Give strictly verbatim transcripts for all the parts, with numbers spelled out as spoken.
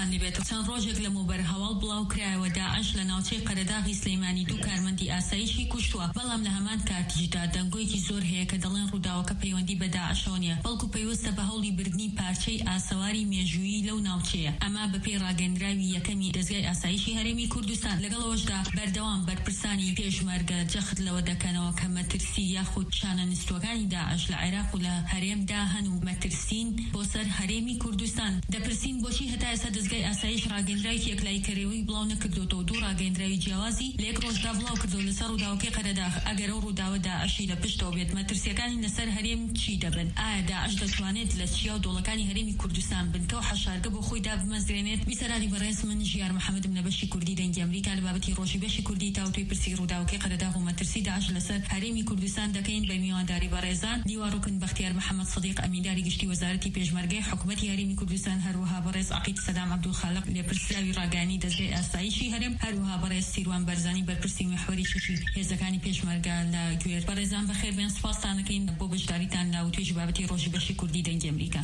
لێبێت. چەند ڕۆژێک لە مۆبەر هەواڵ بڵاو کرایەوە داعش لە ناوچەی قەرەداغی سلەیمانی دوو کارمەندی ئاسایشی کوشتووە، بەڵام لە هەمان کاتیشدا دەنگۆیەکی زۆر هەیە کە دەڵێن ڕووداوەکە پەیوەندی بە داعشەوە نیە، بەڵکو پەیوەستە بە هەوڵی بردنی پارچەی ئاسەواری مێژوویی لەو ناوچەیە. ئەما بەپێی ڕاگەندراوی یەکەمی دەزگای ئاسایشی هەرێمی کوردستان. لەگەڵەوەشدا بەردەوام بەرپرسانی پێشمەرگە جەخت لەوە دەکەنەوە کە مەترسی یاخود شانە نستوەکانی داعش لە عێراق و لە هەرێمدا هەن و مەترسین بۆ سەر هەرێمی کوردستان. دەپرسین بۆچی هەتا ئێستا دەزگای ئاسایش ڕاگەندراوی یەکلایکەرەوەی بڵاو نەکردوەوە. دوو ڕاگەندراوی جیاوازی لە یەک ڕۆژدا بڵاو کردەوە لەسەر ڕووداوەکەی قەرەداغ. ئەگەر ئەو ڕووداوە داعشی لە پشتەوە بێت، مەترسیەکانی لەسەر هەرێم چی دەبن؟ ئایا داعش دەتوانێت لە چیا و دۆڵەکانی هەرێمی کوردستان بنکەوە حەشارگە بۆ خۆی دابمەزرێنێت؟ بیسەرانی بەڕێز من ژیار محەممەدم لە بەشی کوردی دەنگی ئەمریکا لە بابەتی ڕۆژی بەشی کوردی تاوتوی پرسی ڕووداوەکەی قەرەداغ و مەترسی داعش لەسەر هەرێمی کوردستان دەکەین بە میوانداری بەڕێزان دیواڕوکن بەختیار محەممەد سەدیق ئەمینداری گشتی وەزارەتی پێشمەرگەی حکوومەتی هەرێمی کوردستان، هەروەها بەڕێز عەقید سەدام عەبدولخالق لێپرسراوی ڕاگەیاندنی دەزگای ئاسایشی هەرێم، هەروەها بەڕێز سیروان بەرزانی بەرپرسی محوەری شەشی هێزەکانی پێشمەرگە لە گوێر. بەڕێزان بەخێر بێن، سپاستان دەکەین بۆ بەشداریتان لە توێژی بابەتی ڕۆژی بەشی کوردی دەنگی ئەمریکا.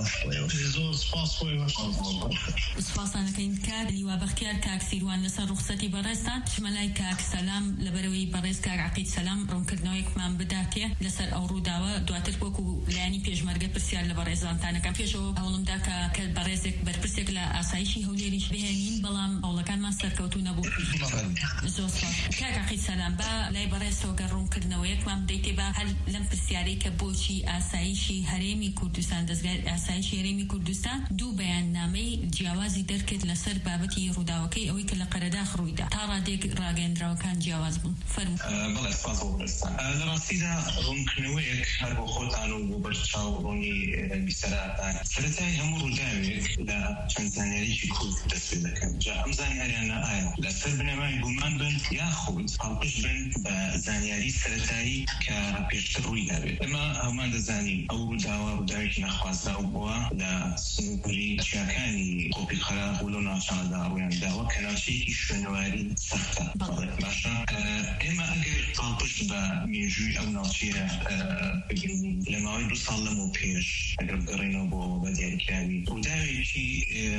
سپاسان دەکەین کار لیوا بەختیار کاک سیروان لەسەر ڕوخسەتی بەڕێزتان. شمەلای کاک سەلام لەبەرەوەی بەڕێز کاک عەقید سەلام ڕوونکردنەوەیەکمان بداتێ لەسەر ئەو ڕووداوە، دواتر وەکو لایەنی پێشمەرگە پرسیار لە بەڕێزانتانەکەم. پێشەوە هەوڵمدا کە بەڕێزێک بەرپرسێک لە ئاسایشی هەولێریش بهێنین، بەڵام هەوڵەکانمان سەرکەوتوو نەبوو. زۆر سپاس. کاک عەقید سەلام، بە لای بەڕێزەوە ڕوونکردنەوەیەکمان بدەیتێ بە هەر لەم پرسیارەی کە بۆچی ئاسایشی هەرێمی کوردستان، دەزگای ئاسایشی هەرێمی کوردستان دوو بەیاننامەی جیاوازی دەرکرد لەسەر بابەتی ڕووداوەکەی ئەوەی کە لە قەرەداغ ڕوویدا. تا ڕادێک ڕاگەیەندراوەکان جیاواز بوون. فەرموو. بەڵێ سپاس بۆ بەڕێزتان. لە ڕاستیدا ڕوونکردنەوەیەک هەر بۆ خۆتان و بۆ بەرچاوڕوونی بیسەراتان سەرەتای هەموو ڕووداوێک لە چەند زانیاریی کورد دەست پێ دەکەن. جا ئەم زانیاریانە ئایا لەسەر بنەمای گومان بن یاخود هەڵپش بن بە زانیاری سەرەتایی کە پێشتر ڕووی دابێت. ئێمە هەمان دەزانین ئەو ڕووداوە ڕووداوێکی نەخوازراو بووە لە سنووری چیاکانی قۆپی خەراغ و لەو ناوچانەدا ڕوویان داوە کە ناوچەیەکی شوێنەواری سەختە. باشە ئێمە ئەگەر هەڵپش بە مێژووی ئەو ناوچەیە بگرین لە ماوەی دو ساڵ لەمەوە پێش ئەگەر بگەڕێنەوە بۆ بەدیاریکراوی ڕووداوێکی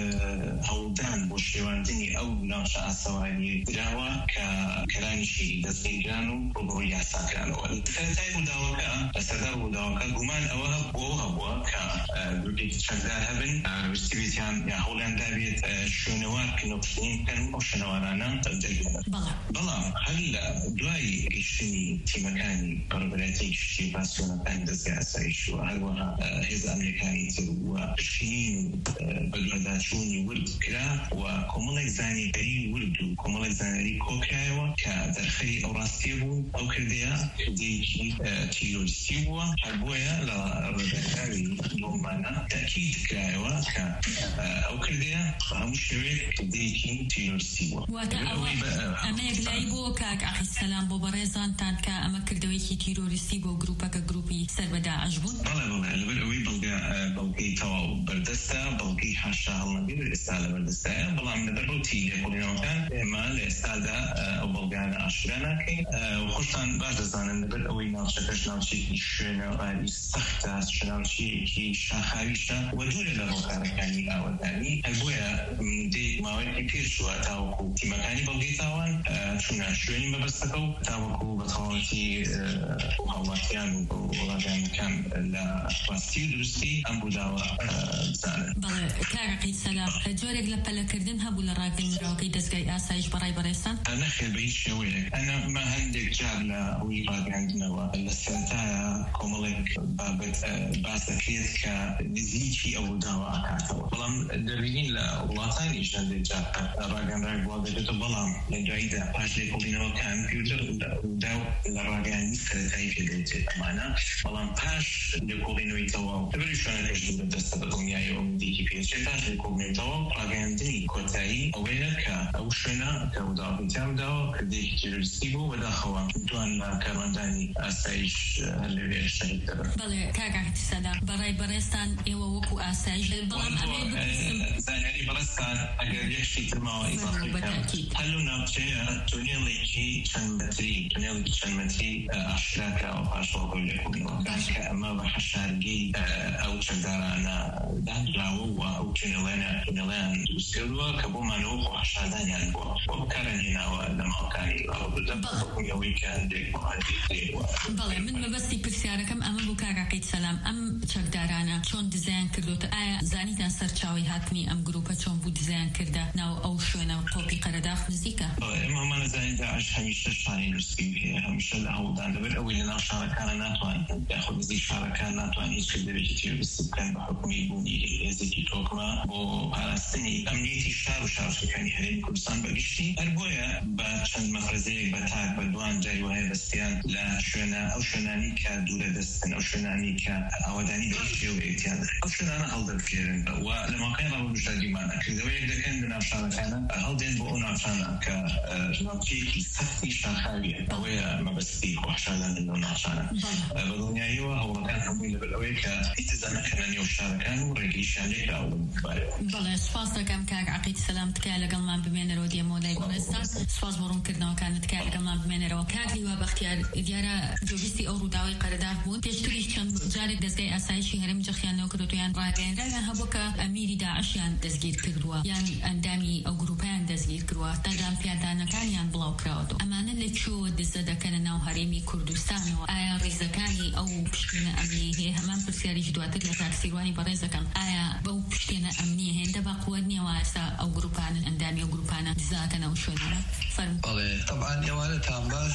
هەوڵدان بۆ شێواندنی ئەو ناوچە ئاسەواری دراوە کە کەرانیشی دەستگیران و ڕوبڕووی یاساکرانەوە. سەرەتای ڕووداوەکە لەسەردار ڕووداوەکە گومان ئەوە بۆ هەبووە کە گروپێکی چەکدار هەبن وشتی بێتیان یا هەوڵیان دابێت شوێنەوار بکەنەوە بکەن ئەو شوێنەوارانە دەربێنن. بەڵام هەر لە دوای گەیشتنی تیمەکانی بەڕێوەبەرەتی گشتی پاسیۆنەکانی دەزگای ئاسایش و هەروەها هێزە ئەمریکانی تر وە پشکنین و بەدواداچوونی ورد کرا و کۆمەڵێک زانیاری ورد و کۆمەڵێک زانیاری کۆکرایەوە کە دەرخەی ئەو ڕاستیە بوو. ئەو کردەیە کردەیەکی تیرۆریستی بووە، هەر بۆیە لە ڕێبەرکاوی نۆمانە تاکید کرایەوە کە ئەو کردەیە بە هەموو شێوەیەک کردەیەکی تیرۆریستی بووە. واتە ئەمە یەکلایی بۆ کاک عەقید سەلام بۆ بەڕێزانتان کە ئەمە کردەوەیەکی تیرۆریستی بۆ گروپەکە گروپی سەر بە داعش بوون؟ بەڵێ بەڵێ لەبەر ئەوەی بەڵگەی تەواو بەردەستە، بەڵگەی حاشا هەڵنەبێت ئێستا لە بەردەستایە، بەڵام لەبەر ڕوتی لێکۆڵینەوەکان ئێمە لە ئێستادا ئەو بەڵگانە ئاشکرا ناکەین. خۆشتان باش دەزانن لەبەر ئەوەی ناوچەکەش ناوچەیەکی شوێنەواری سەختە، ناوچەیەکی شاخاویشە و دوورە لە ڕۆکارەکانی ئاوەدانی. هەر بۆیە دێک ماوەیەکی پێشوە تاوەکو تیمەکانی بەڵگەی تاوان چوونە شوێنی مەبەستەکە و تاوەکو بە تەواوەتی هاوڵاتیان و وڵاتیانەکان لە ڕاستی و درستی ئەم ڕووداوە بزانن. بەڵێ کاک عەقید سەلام، جۆرێک لە پەلەکردن هەبوو لە ڕاگەیەندراوەکەی دەزگای ئاسایش بەڕای بەڕێزتان؟ نەخێر بە هیچ شێوەیەک. ئەمە هەندێک جار لە ئەوەی ڕاگەیاندنەوە لە سەرەتایە کۆمەڵێک بابەت باس دەکرێت کە نزیکی ئەو ڕووداوە ئاکاتەوە، بەڵام دەبینین لە وڵاتانیش هەندێک جار ڕاگەیاندراوی بڵاو دەبێتەوە، بەڵام لە دواییدا پاش لێکۆڵینەوەکان کۆمپیوتەر ڕووداو لە ڕاگەیاندنی سەرەتایی پێدەوترێت ئەمانە، بەڵام پاش لێکۆڵینەوەی تەواو لەبەر شوێنەکەش دەستە بە دڵنیایی ئەو نزیکی پێچێت. پاش لێکۆڵینەوەی تەواو ڕاگەیاندنی کۆتایی ئەوەیە کە ئەو شوێنە کە ڕووداوەکەیان داوە کردەیەکی تیرۆریستی بوو بەداخەوە دوان کارواندا ئاسایش لەوێ شەریک دەبن. بەڵێ کاک عەقید سەلام، بەڕای بەڕێزتان ئێوە وەکو ئاسایش بەڵام ئەمێ بپرسم زانیاری برستان اگر یکشی ترماوی اضافه کرد هلو نابچه تونیلیکی چند متری تونیلیکی چند متری اشتراکه و پاشو قوله کنی و که اما بحشارگی او چندارانا دانجاو و او تونیلینا تونیلان دوستیدوا کبو منوق و حشادانی انبو و بکارن هنا و لمحاکانی و بدبقوا یوی کان دیک مهدی بله من مبستی پرسیارکم اما بکار عقید سلام ام چندارانا چون دیزاین کردوت آیا زانیدان سرچاوی هاتنی ام گروپا چون بود دیزاین کرده نو او شونا قوقی قرداخ نزیکا اما من زانید داعش همیشه شانی نسبیه همیشه له دان دبر اولی ناو شارکان ناتوان یاخذ زی شارکان ناتوان هیچ کدی بچی بسکن بحکمی بونی ازکی توکما و پاراستنی امنیتی شار و شارکانی هری کردستان بگشتی اربویا با چند مفرزه بتاک بدوان جای وای بستیان لا شونا او شونانی که دور دستن او شونانی که آوادانی بگشتی و ایتیان او شونانا هلدر فیرن و لما كان رابو مجددي معنا كذا ويدا كان بنا شاركانا هل دين بقونا عشانا كنوتي سفتي شاخاوية أويا ما بستي وحشانا إنه نعشانا بدون يايوه هو كان حمويل بالأوي كإتزانا كان نيو شاركان ورقيش عليك أو مبارك بله سپاس دکم که عقید سلام تکای لگل من بمین رو دی مولای بنستان سپاس برون کردن و کان تکای لگل من بمین رو کاری و بختیار دیارا جوبیستی او رو داوی قرداخ بود پیشتریش چند جاری دزگای اسایشی هرم جخیان نوکرتویان راگین راه هبوکا امیری داعشیان دزگیر کردوا یعنی اندامی او گروپیان دزگیر کردوا تاگام پیادانکانیان بلاو کراودو امانه لچو دزدکن ناو هریمی کردستان و آیا ریزکانی او پشتین امنی هی همان پرسیاری جدواتر لتاکسیروانی برزکم آیا با پشتین امنی هنده با قوانی واسا او گروپان اندامی او گروپان دزاکن او شوننا فرم بله طبعا يوانا تامباش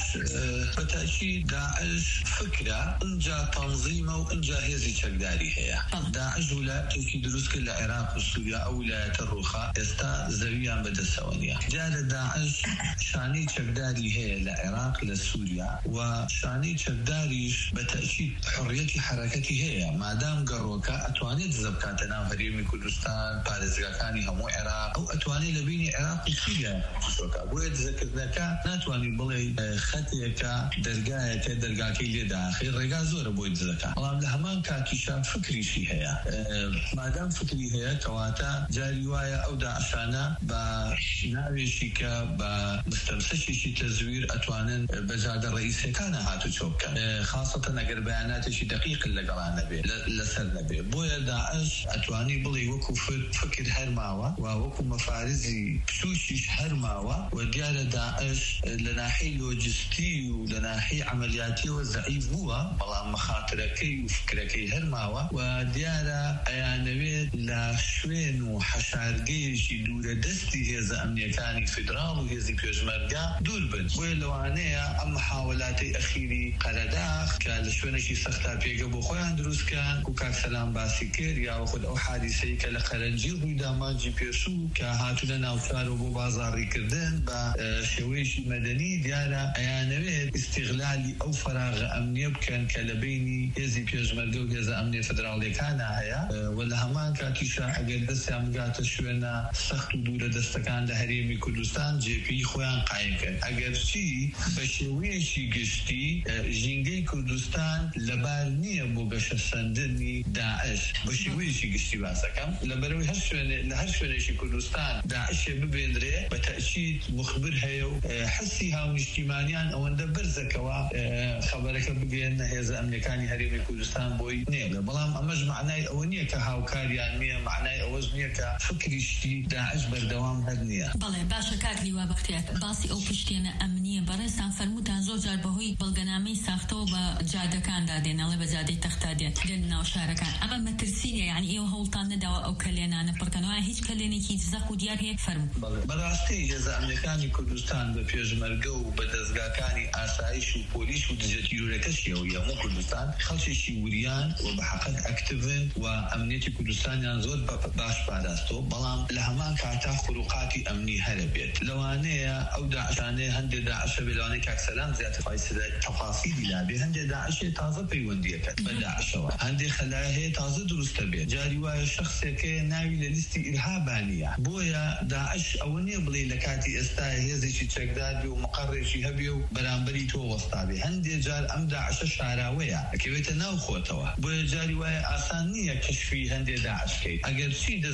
بتأكيد داعش فكرة انجا تنظيم او انجا هزي شكداري هي داعش ولا تركي دروس كل العراق وسوريا او ولايات الرخاء يستا زويا بدا السوانية جال داعش شاني شكداري هي العراق لسوريا وشاني شكداريش بتأكيد حرية حركتي هي ما دام قروكا اتواني زبكاتنا هريمي كردستان بارزغاكاني همو عراق او اتواني لبيني عراق وسوريا بويد ذكرناك ناتواني بلي خطيكا درجايك درجاكي اللي داخل رجع زور بويد ذكا الله لهمان كاكيشان فكري شي هي ما دام فكري هي كواتا جاري وايا او داعشانا با ناوي شيكا با مستمسشي شي تزوير اتوانن بجاد الرئيس كان هاتو شوكا خاصة اگر بيانات شي دقيق اللي قرانا به لسرنا به بويا داعش اتواني بلي وكو فكر هرماوا ووكو مفارزي بسوشيش هرماوا وديار داعش لناحي لوجستي ولناحي عملياتي وزعيف هو والله مخاطركي وفكركي هرماوا وديار ايانويت لا شوين وحشارجي شي دور دستي هذا امنيكاني فدرال وهذي بيجمرجا دول بن ولوانيا ام محاولاتي اخيري قرداخ كان شوين شي سختا بيجبو خويا دروس كان وكاك سلام باسيكير يا واخد او حادثه كلقرنجي ودا ما جي بيسو كهاتو لنا وصاروا بو بازاري كردن با شويش مدني ديالا ايانويت استغلالي او فراغ امني بكان كلبيني يزي بيجمرجو هذا امني فدرالي كان هيا ولا همان كاكيشا اگر دست امگات شوينا سخت دور دستکان لهريمي كردستان جي بي خوان قايم كان اگر شي بشويشي گشتي جنگي كردستان لبارنيه بو گشسندني داعش بشويشي گشتي واسكم لبروي هرشوين لهرشوينشي كردستان داعش ببندري بتاكيد مخبر هيو حسيها واجتماعيا او ندبر زكوا خبرك بقينا هذا امريكاني هريمي كردستان بوي نيله بلام امج معناي اونيه كهاوكاريان ميه معناي اوزنيه كفكري شتي داعش بردوام هدنيه بله باشا كاكلي وبختيات باسي او پشتينه امنيه برسان فرمودان زور جار بهوي بلغنامي ساختو بجادكان دادين الله بزادي تختادين لنا وشاركان اما مترسيه يعني ايه هولطان ندوا او كلينا نبركنوا هيك كليني كي تزقو ديار هيك فرم براستي هذا امريكاني كردستان بپیژمرگو بدزگاکانی آسایش و پلیس و دزیاتیورکشی و یا مو کردستان خلشی وریان و بحقیقت اکتیون و امنیتی کردستان یانزور باش پاراستو بلام لهمان کاتا خروقاتی امنی هربیت لوانه او داعشانه هند داعش بلوانه کاکسلام زیاد فایسد تفاصیلی لابی هند داعش تازه پیوندیه کت بداعش و هند خلاه تازه درست بیت جاری وای شخصی که ناوی لیستی ارهابانیه بویا داعش اونی بلی لکاتی استای هزی چی چکدار بیو مقرر شی هبیو برانبری تو وسطابی هندی جار ام داعش شعراویه کیویت ناو خوتوا بویا جاری وای آسانیه کشفی هندی داعش کی اگر چی دزگاکان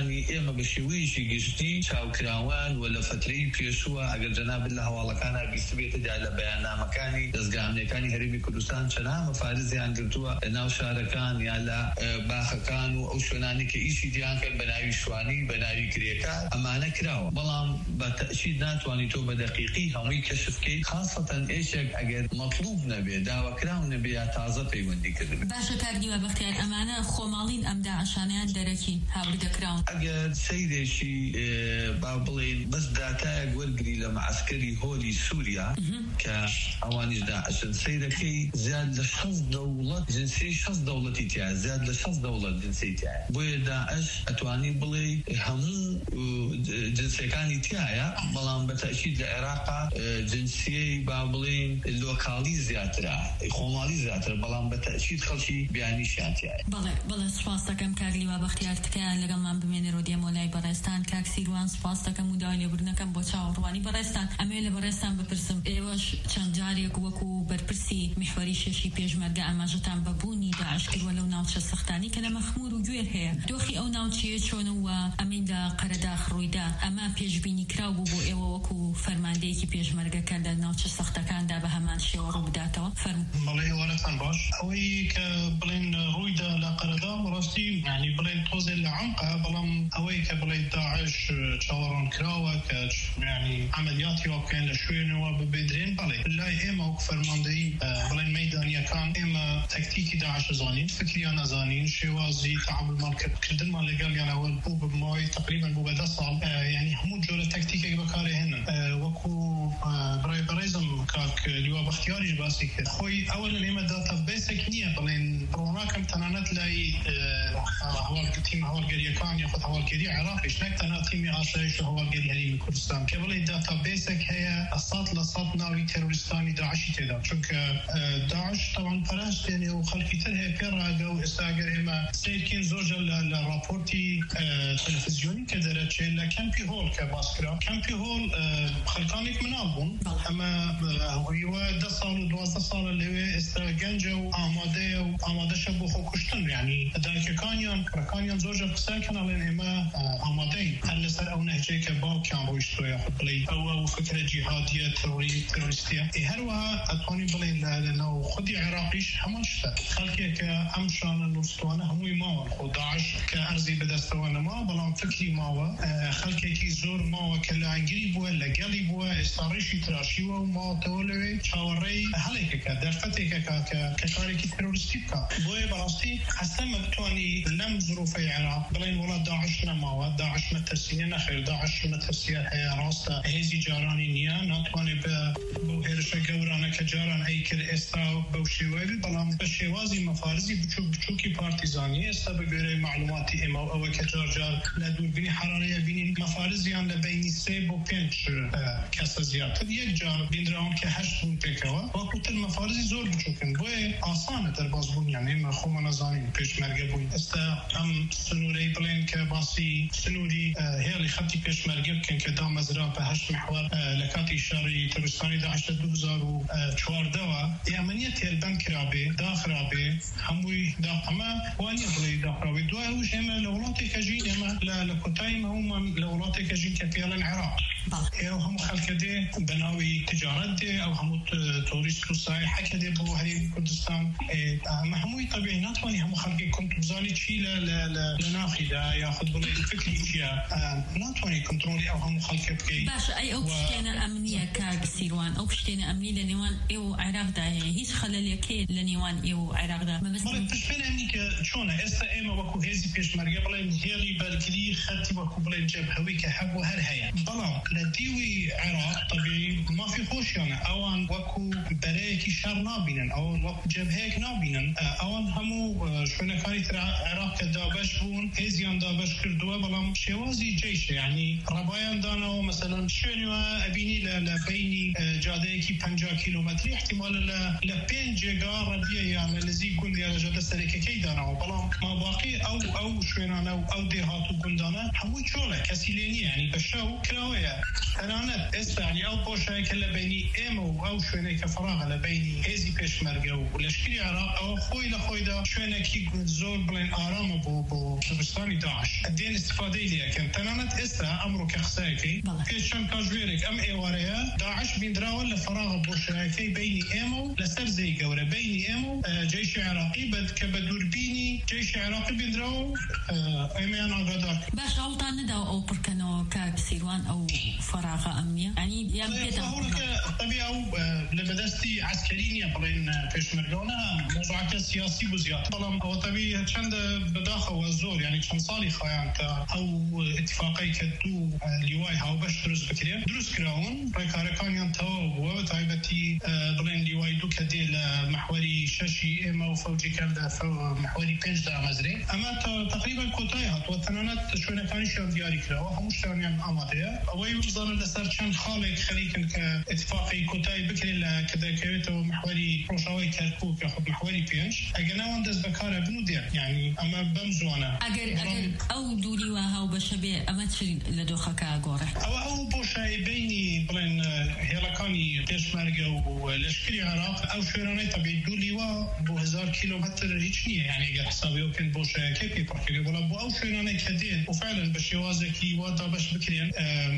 هەواڵەکانی ئێمە بە شێوەیەکی گشتی چاوکراوان و لە فترەی پێشووە ئەگەر جەناب لە هەواڵەکانە بیست بێتە دا لە بەیاننامەکانی دەستگاهامنیەکانی هەرێمی کوردستان چەندان مەفارزیان گرتووە لە ناو شارەکان یا لە باخەکان و ئەو شوێنانی کە ئیشی دیان کرد بە ناوی شوانی بە ناوی کرێکار ئەمانە کراوە، بەڵام بە تەشید ناتوانانی تۆ بە دەقیقی هەمووی کەشفکەی، خاصەتەن ئێشێک ئەگەر مەطلوب نەبێ داواکراو نەبێ یا تازە پەیوەندی کردبێت. باشە کاردیوە بەختیار ئەمانە خۆماڵین ئەم داعشانیان دەرەکین هاوردەکراون. ئەگەر سەیرێکی با بڵێن بەس داتایەک وەرگری لە معسکەری هۆلی سووریا کە ئەوانیش داعشن، سەیرەکەی زیاد لە شەش دەوڵەت جنسی شەش دەوڵەتی تایە، زیاد لە شەش دەوڵەت جنسی تایە، بۆیە داعش ئەتوانی بڵێ هەموو جنسەکانی تایە، بەڵام بە تەشید لە عێراقا جنسیەی با بڵێن لۆکاڵی زیاترە، خۆماڵی زیاترە، بەڵام بە تەشید خەڵکی بیانیشیان تایە. بەڵێ بەڵێ سوپاس دەکەم کاریوە بەختیار تکایە لەگەڵمان بمێنێرەوە دێمۆلای بەڕێستان. کاک سیروان سوپاس دەکەم و داوای لێبوردنەکەم بۆ چاوەڕوانی بەڕێستان. ئەمێ لە بەڕێستان بپرسم، ئێوەش چەند جارێک وەکو بەرپرسی میحوەری شەشی پێشمەرگە ئاماژەتان بەبوونی داعش کردووە لەو ناوچە سەختانی کە لە مەخمور و گوێر هەیە. دۆخی ئەو ناوچەیە چۆنەوە ئەمیندا قەرەداخ ڕوویدا، ئەمە پێشبینی کراو بوو بۆ ئێوە وەکو فەرماندەیەکی پێشمەرگەکە لە ناوچە سەختەکاندا بە هەمان شێوە ڕوو بداتەوە؟ فەرموو. بەڵێ وەرەتان باش. ئەوەی کە بڵێن ڕوویدا لە قەرەداغ ڕاستی یعنی بڵێن تۆزێ لە عەمقە، بەڵام ئەوەی کە بڵێ داعش چاوەڕوان کراوە کە یعنی عملیاتی وا بکەن لە شوێنەوە ببێدرێن، بەڵێ لای ئێمە وەکو فەرماندەیی بڵێن مەیدانیەکان ئێمە تەکتیکی داعش زانین، فکریان نەزانین، شێوازی تەعاملمان کردنمان لەگەڵیانەوە بوو بماوەی تقریبا بوو بە دە ساڵ، یعنی هەموو جۆرە تەکتیکێک بەکارێ هێنن. وەکو بڕێ بەڕێزم کاک لیوا بەختیاریش باسی کرد، خۆی ئەوە لە ئێمە داتابێسێک نییە، بڵێن بڕۆناکەم تەنانەت لای هەواڵگەری هەواڵگەریەکان یاخود هەواڵگەری عێراقیش، نەک تەنها تیمی ئاسایش و هەواڵگەری هەرێمی کوردستان کە بڵێ داتابێسێک هەیە سەد لە سەد ناوی تێرۆریستانی داعشی تێدا، چونکە داعش تەوان پەرست دێنێ و خەڵکی تر هەیە پێ ڕاگە و ئێستا ئەگەر ئێمە سیرکین زۆرجە لە راپۆرتی تەلەڤیزیۆنی کە دەرەچێت لە کەمپی هۆڵ کە باسکرا، کەمپی هۆڵ خەڵکانێک مناڵ بوون، ئەمە هۆیوە دە ساڵ و دوازدە ساڵە لەوێ ئێستا گەنجە و ئامادەیە و ئامادەشە بۆ خۆکوشتن، یعنی دایکەکانیان کوڕەکانیان زۆرجە قسەکەن ئەڵێن ئێمە ئامادەین هەر لەسەر ئەو نەهجەیە کە باوکیان ڕۆیشتووە یاخود بڵێ ئەو ئەو فکرە جیهادیە تەرۆریستیە. هەروەها ئەتوانی بڵێن لەناو خودی عێراقیش هەمان شتە، خەڵکێکە ئەم شانە نووسڵوانە هەمووی ماوە، خۆ داعش کە ئەرزی بەدەستەوە نەما، بەڵام فکری ماوە، خەڵکێکی زۆر ماوە کە لە ئەنگلی بووە، لەگەڵی بووە، ئێستا ڕێشی تراشیوە و ماوەتەوە لەوێ چاوەڕێی هەڵێکەکە دەرفەتێکەکە کە کارێکی تەرۆریستی بکە. بۆیە بەڕاستی هەستەمە بتوانی لەم زروفەی عێراق بڵێن وڵات داعش نەماوە، داعش مەترسیە، نەخێر داعش مەترسیە هەیە، ڕاستە هێزی جارانی نییە، ناتوانێت بەو هێرشە گەورانە کە جاران هەی کرد ئێستا بەو شێوەیە، بەڵام بە شێوازی مەفارزی بچوک بچووکی پارتیزانی ئێستا بە گوێرەی معلوماتی ئێمە و ئەوە کە جار جار لە دووربینی حرارەیە بینین مەفارزیان لە بینی سێ بۆ پێنج کەسە زیاتر، یەک جار بینراون کە هەشت بوون پێکەوە، وەکوتر مەفارزی زۆر بچووکن، بۆیە ئاسانە دەرباز بوونیان، ئێمە خۆمان نەزانین پێشمەرگە بووین. ئێستا ئەم سنوورەی بڵێن کە باسی سنووری هێڵی خەتی پێشمەرگە بکەن کە دامەزرا بە هەشت محور لە کاتی شاری تەرۆریستانی داعش لە دوو هەزار و چواردەوە ئێمەنیە تێربەند کرابێ، داخرابێ، هەمووی ئەمە وانە بڵێ داخرابێ. دوای ئەوش ئێمە لە وڵاتێکە ژین، ئێمە لە کۆتایی هەمومان لە وڵاتێکە ژین کە پێڵەن عێراق، ئێوە هەموو خەڵکە دێ بەناوی تجارەت دێ، ئەو هەموو تۆریست و سایحەکە دێ بۆ هەرێمی کوردستان، ئەمە هەمووی طبیعی ناتوانانی هەموو خەڵکی کۆنت بزانی چی لە ناخیدا یاخود بڵێ فکری چیە، ناتوانانی کۆنتڕۆلی ئەو هەموو خەڵکە بکەیت. باش ئەی ئەو شتێنە ئەمنیە کاک سیروان، ئەو شتێنە ئەمنی لە نێوان ئێوە و عێراقدا هەیە، هیچ خەلەلێکێ لە نێوان ئێوە و عێراقدا؟ پشتێنە ئەمنی کە چۆنە ئێستا ئێمە وەکو هێزی پێشمەرگە بڵێن هێڵی بەرگری خەتی وەکو بڵێن جەبهەوەی کە هەبوو هەر هەیە، بەڵام لە دیوی عێراق طبیعی مافی خۆشیانە، ئەوان وەکو بەرەیەکی شەڕ نابینن، ئەوان وەکو جەبهەیەک نابینن، ئەوان هەموو شوێنەکانی تر عێراق کە دابەش بوون هێزیان دابەش کردووە، بەڵام شێوازی جەیشە، یعنی ڕەبایان دانەوە مەسەلەن شوێنەوە ئەبینی لە بینی جادەیەکی پەنجا کیلۆمەتری احتیمالە لە پێنج جێگا ڕەبیە یان لە نزیک گوند یا لە جادە سەرەکیەکەی دانەوە، بەڵام ماباقی ئەو ئەو شوێنانە و ئەو دێهات و گوندانە هەمووی چۆڵە، کەسی لێ نییە، ینی بە شەو کراوەیە. تەنانەت ئێستا ینی ئەو پۆشایەکە لە بینی ئێمە و ئەو شوێنێک کە فەراغە لە بینی هێزی پێشمەرگە و لەشکری عێراق، ئەوە خۆی لە خۆیدا شوێنێکی زور بلين آرام بو بو شبستاني داعش الدين استفادة ليه كان تنانت إستا أمره كخسايكي كيشان كاجويرك أم إيواريا داعش بيندراول لفراغ بوشاكي بيني إيمو لسر زي قورة بيني إيمو جيش عراقي بد كبدور بيني جيش عراقي بيندراو إيميان عقداك باش غلطان نداو أو بركانو كسيروان أو فراغ أمنية يعني يا كده طبيعي لبدستي عسكريين بلين بيشمرجونا موضوعات سياسي بزيادة طالما هو طبيعي چند بداخل وزور يعني چند صالي خيان أو اتفاقي كدو لواي هاو باش دروس بكريم دروس كراون ركاركان ينتهوا وبتعيبتي بلين لواي دو كديل محوري شاشي إما وفوجي كالدا محوري بينج دا مزري أما تقريبا كوتاي هات وتنانات شوينة كانش دياري كراو هموش تانيان أماتيا أو يوزان لسر چند خالق خليكن كاتفاقي كوتاي بكري كذا كيتو محوري روشاوي كركوك ياخد محوري بينج أجنا وندز بكارة بنوديا يعني أما بمزوانا أجر أجر أو دولي وهاو بشبه أما تشري لدوخك أجوره أو أو بوشاي بيني بلين هيلاكاني بيشمرجة ولشكري عراق أو شيراني تبي دولي و بو هزار كيلومتر هيجنيه يعني قد حسابي يمكن بوشاي كيبي بركي ولا بو أو شيراني كدين وفعلا بشيوازكي وادا باش بكريان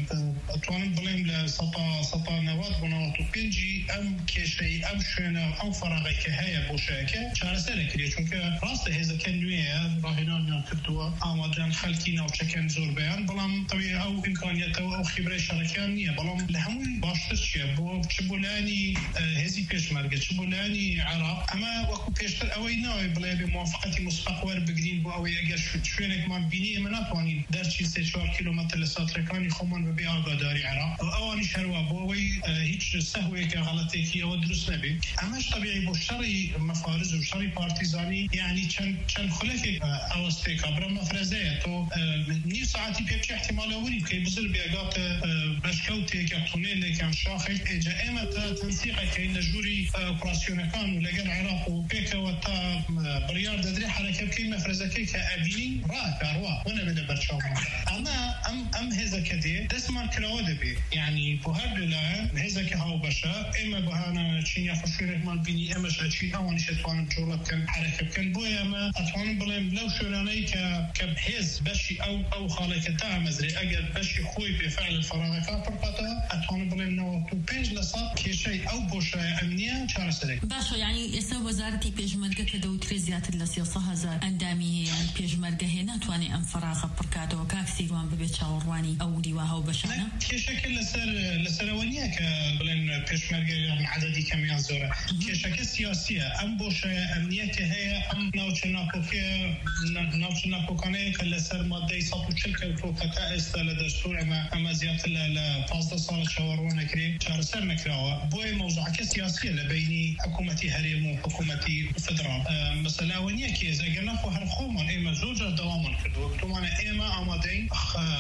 أتوانم بلين لسطا سطا نواد بنواتو بينجي أم كشي أم شينا أم فراغي كهاية بوشاكة شهر سنة كريه چونك راست هذا كان نوية راهنان يان كدوا آمادان خلقين أو چكن زور بيان بلام طبيعي أو إمكانياته أو خبرة شركان نية بلام لهمون باشترش بو چبولاني هزي بيشمرگة چبولاني عراق أما وكو بيشتر أوي ناوي بلا بموافقتي مسبقوار بقرين بو أوي أجر شوينك ما بيني مناتواني درشي سي چوار كيلومتر لساتركاني خمان ببي آقاداري عراق أواني شروا بو أوي هيچ سهوه كغلطي كي أو درس نبي أماش طبيعي بو شري مفارز وشري بارتيزاني يعني چند چند خلفك أوستيكا برا مفرزية تو نيو ساعتي بيبكي احتمال أولي كي بزر بيقات بشكوتي كتونيل كان شاخي إجا إما تنسيقه كي نجوري أوبراسيونكان ولقى العراق وبيكا وتا بريار دادري حركة كي مفرزكي كأبيني راه كاروا وانا بدا برشاو أما أم أم هذا كده دسمان كراودة بي يعني بوهر لا هذا كهاو بشا إما بهانا تشينيا خشورة مال بيني إما شاشين أواني شتوان جولة كان حركة كان بويا ما أتوان بلين بلو شوراني ك كبحيز بشي أو أو خالك تاع مزري أجر بشي خوي بفعل الفراغ كابرقطة أتوان بلين نو تو بينج لصاب كشي أو بوشا أمنية شهر سري باشا يعني إسا وزارتي بيجمرقة كدو تريزيات اللسيصة هزار أندامي يعني بيجمرقة هنا تواني أم فراغ بركاتو كاكسيروان ببيت شاورواني أو ديواها وبشانا كشكل لسر لسروانية كبلين بيجمرقة يعني عددي كميان زورة كشكل سياسية أم بوشا أمنية كهي أم نوچناكو كي نوچناكو كاني كلسر مادة صابو شلكة وفوكتا استال دستور أما أما زيادة لفاصلة صالة شاوروان كريم شهر سر نكراوا بوي موضوع كسياسية لبيني حكومتي هريم وحكومتي فدرال مثلا ونيا كي إذا قلنا فو هرخومن إما زوجة دوامن كدو كتومانا إما أمادين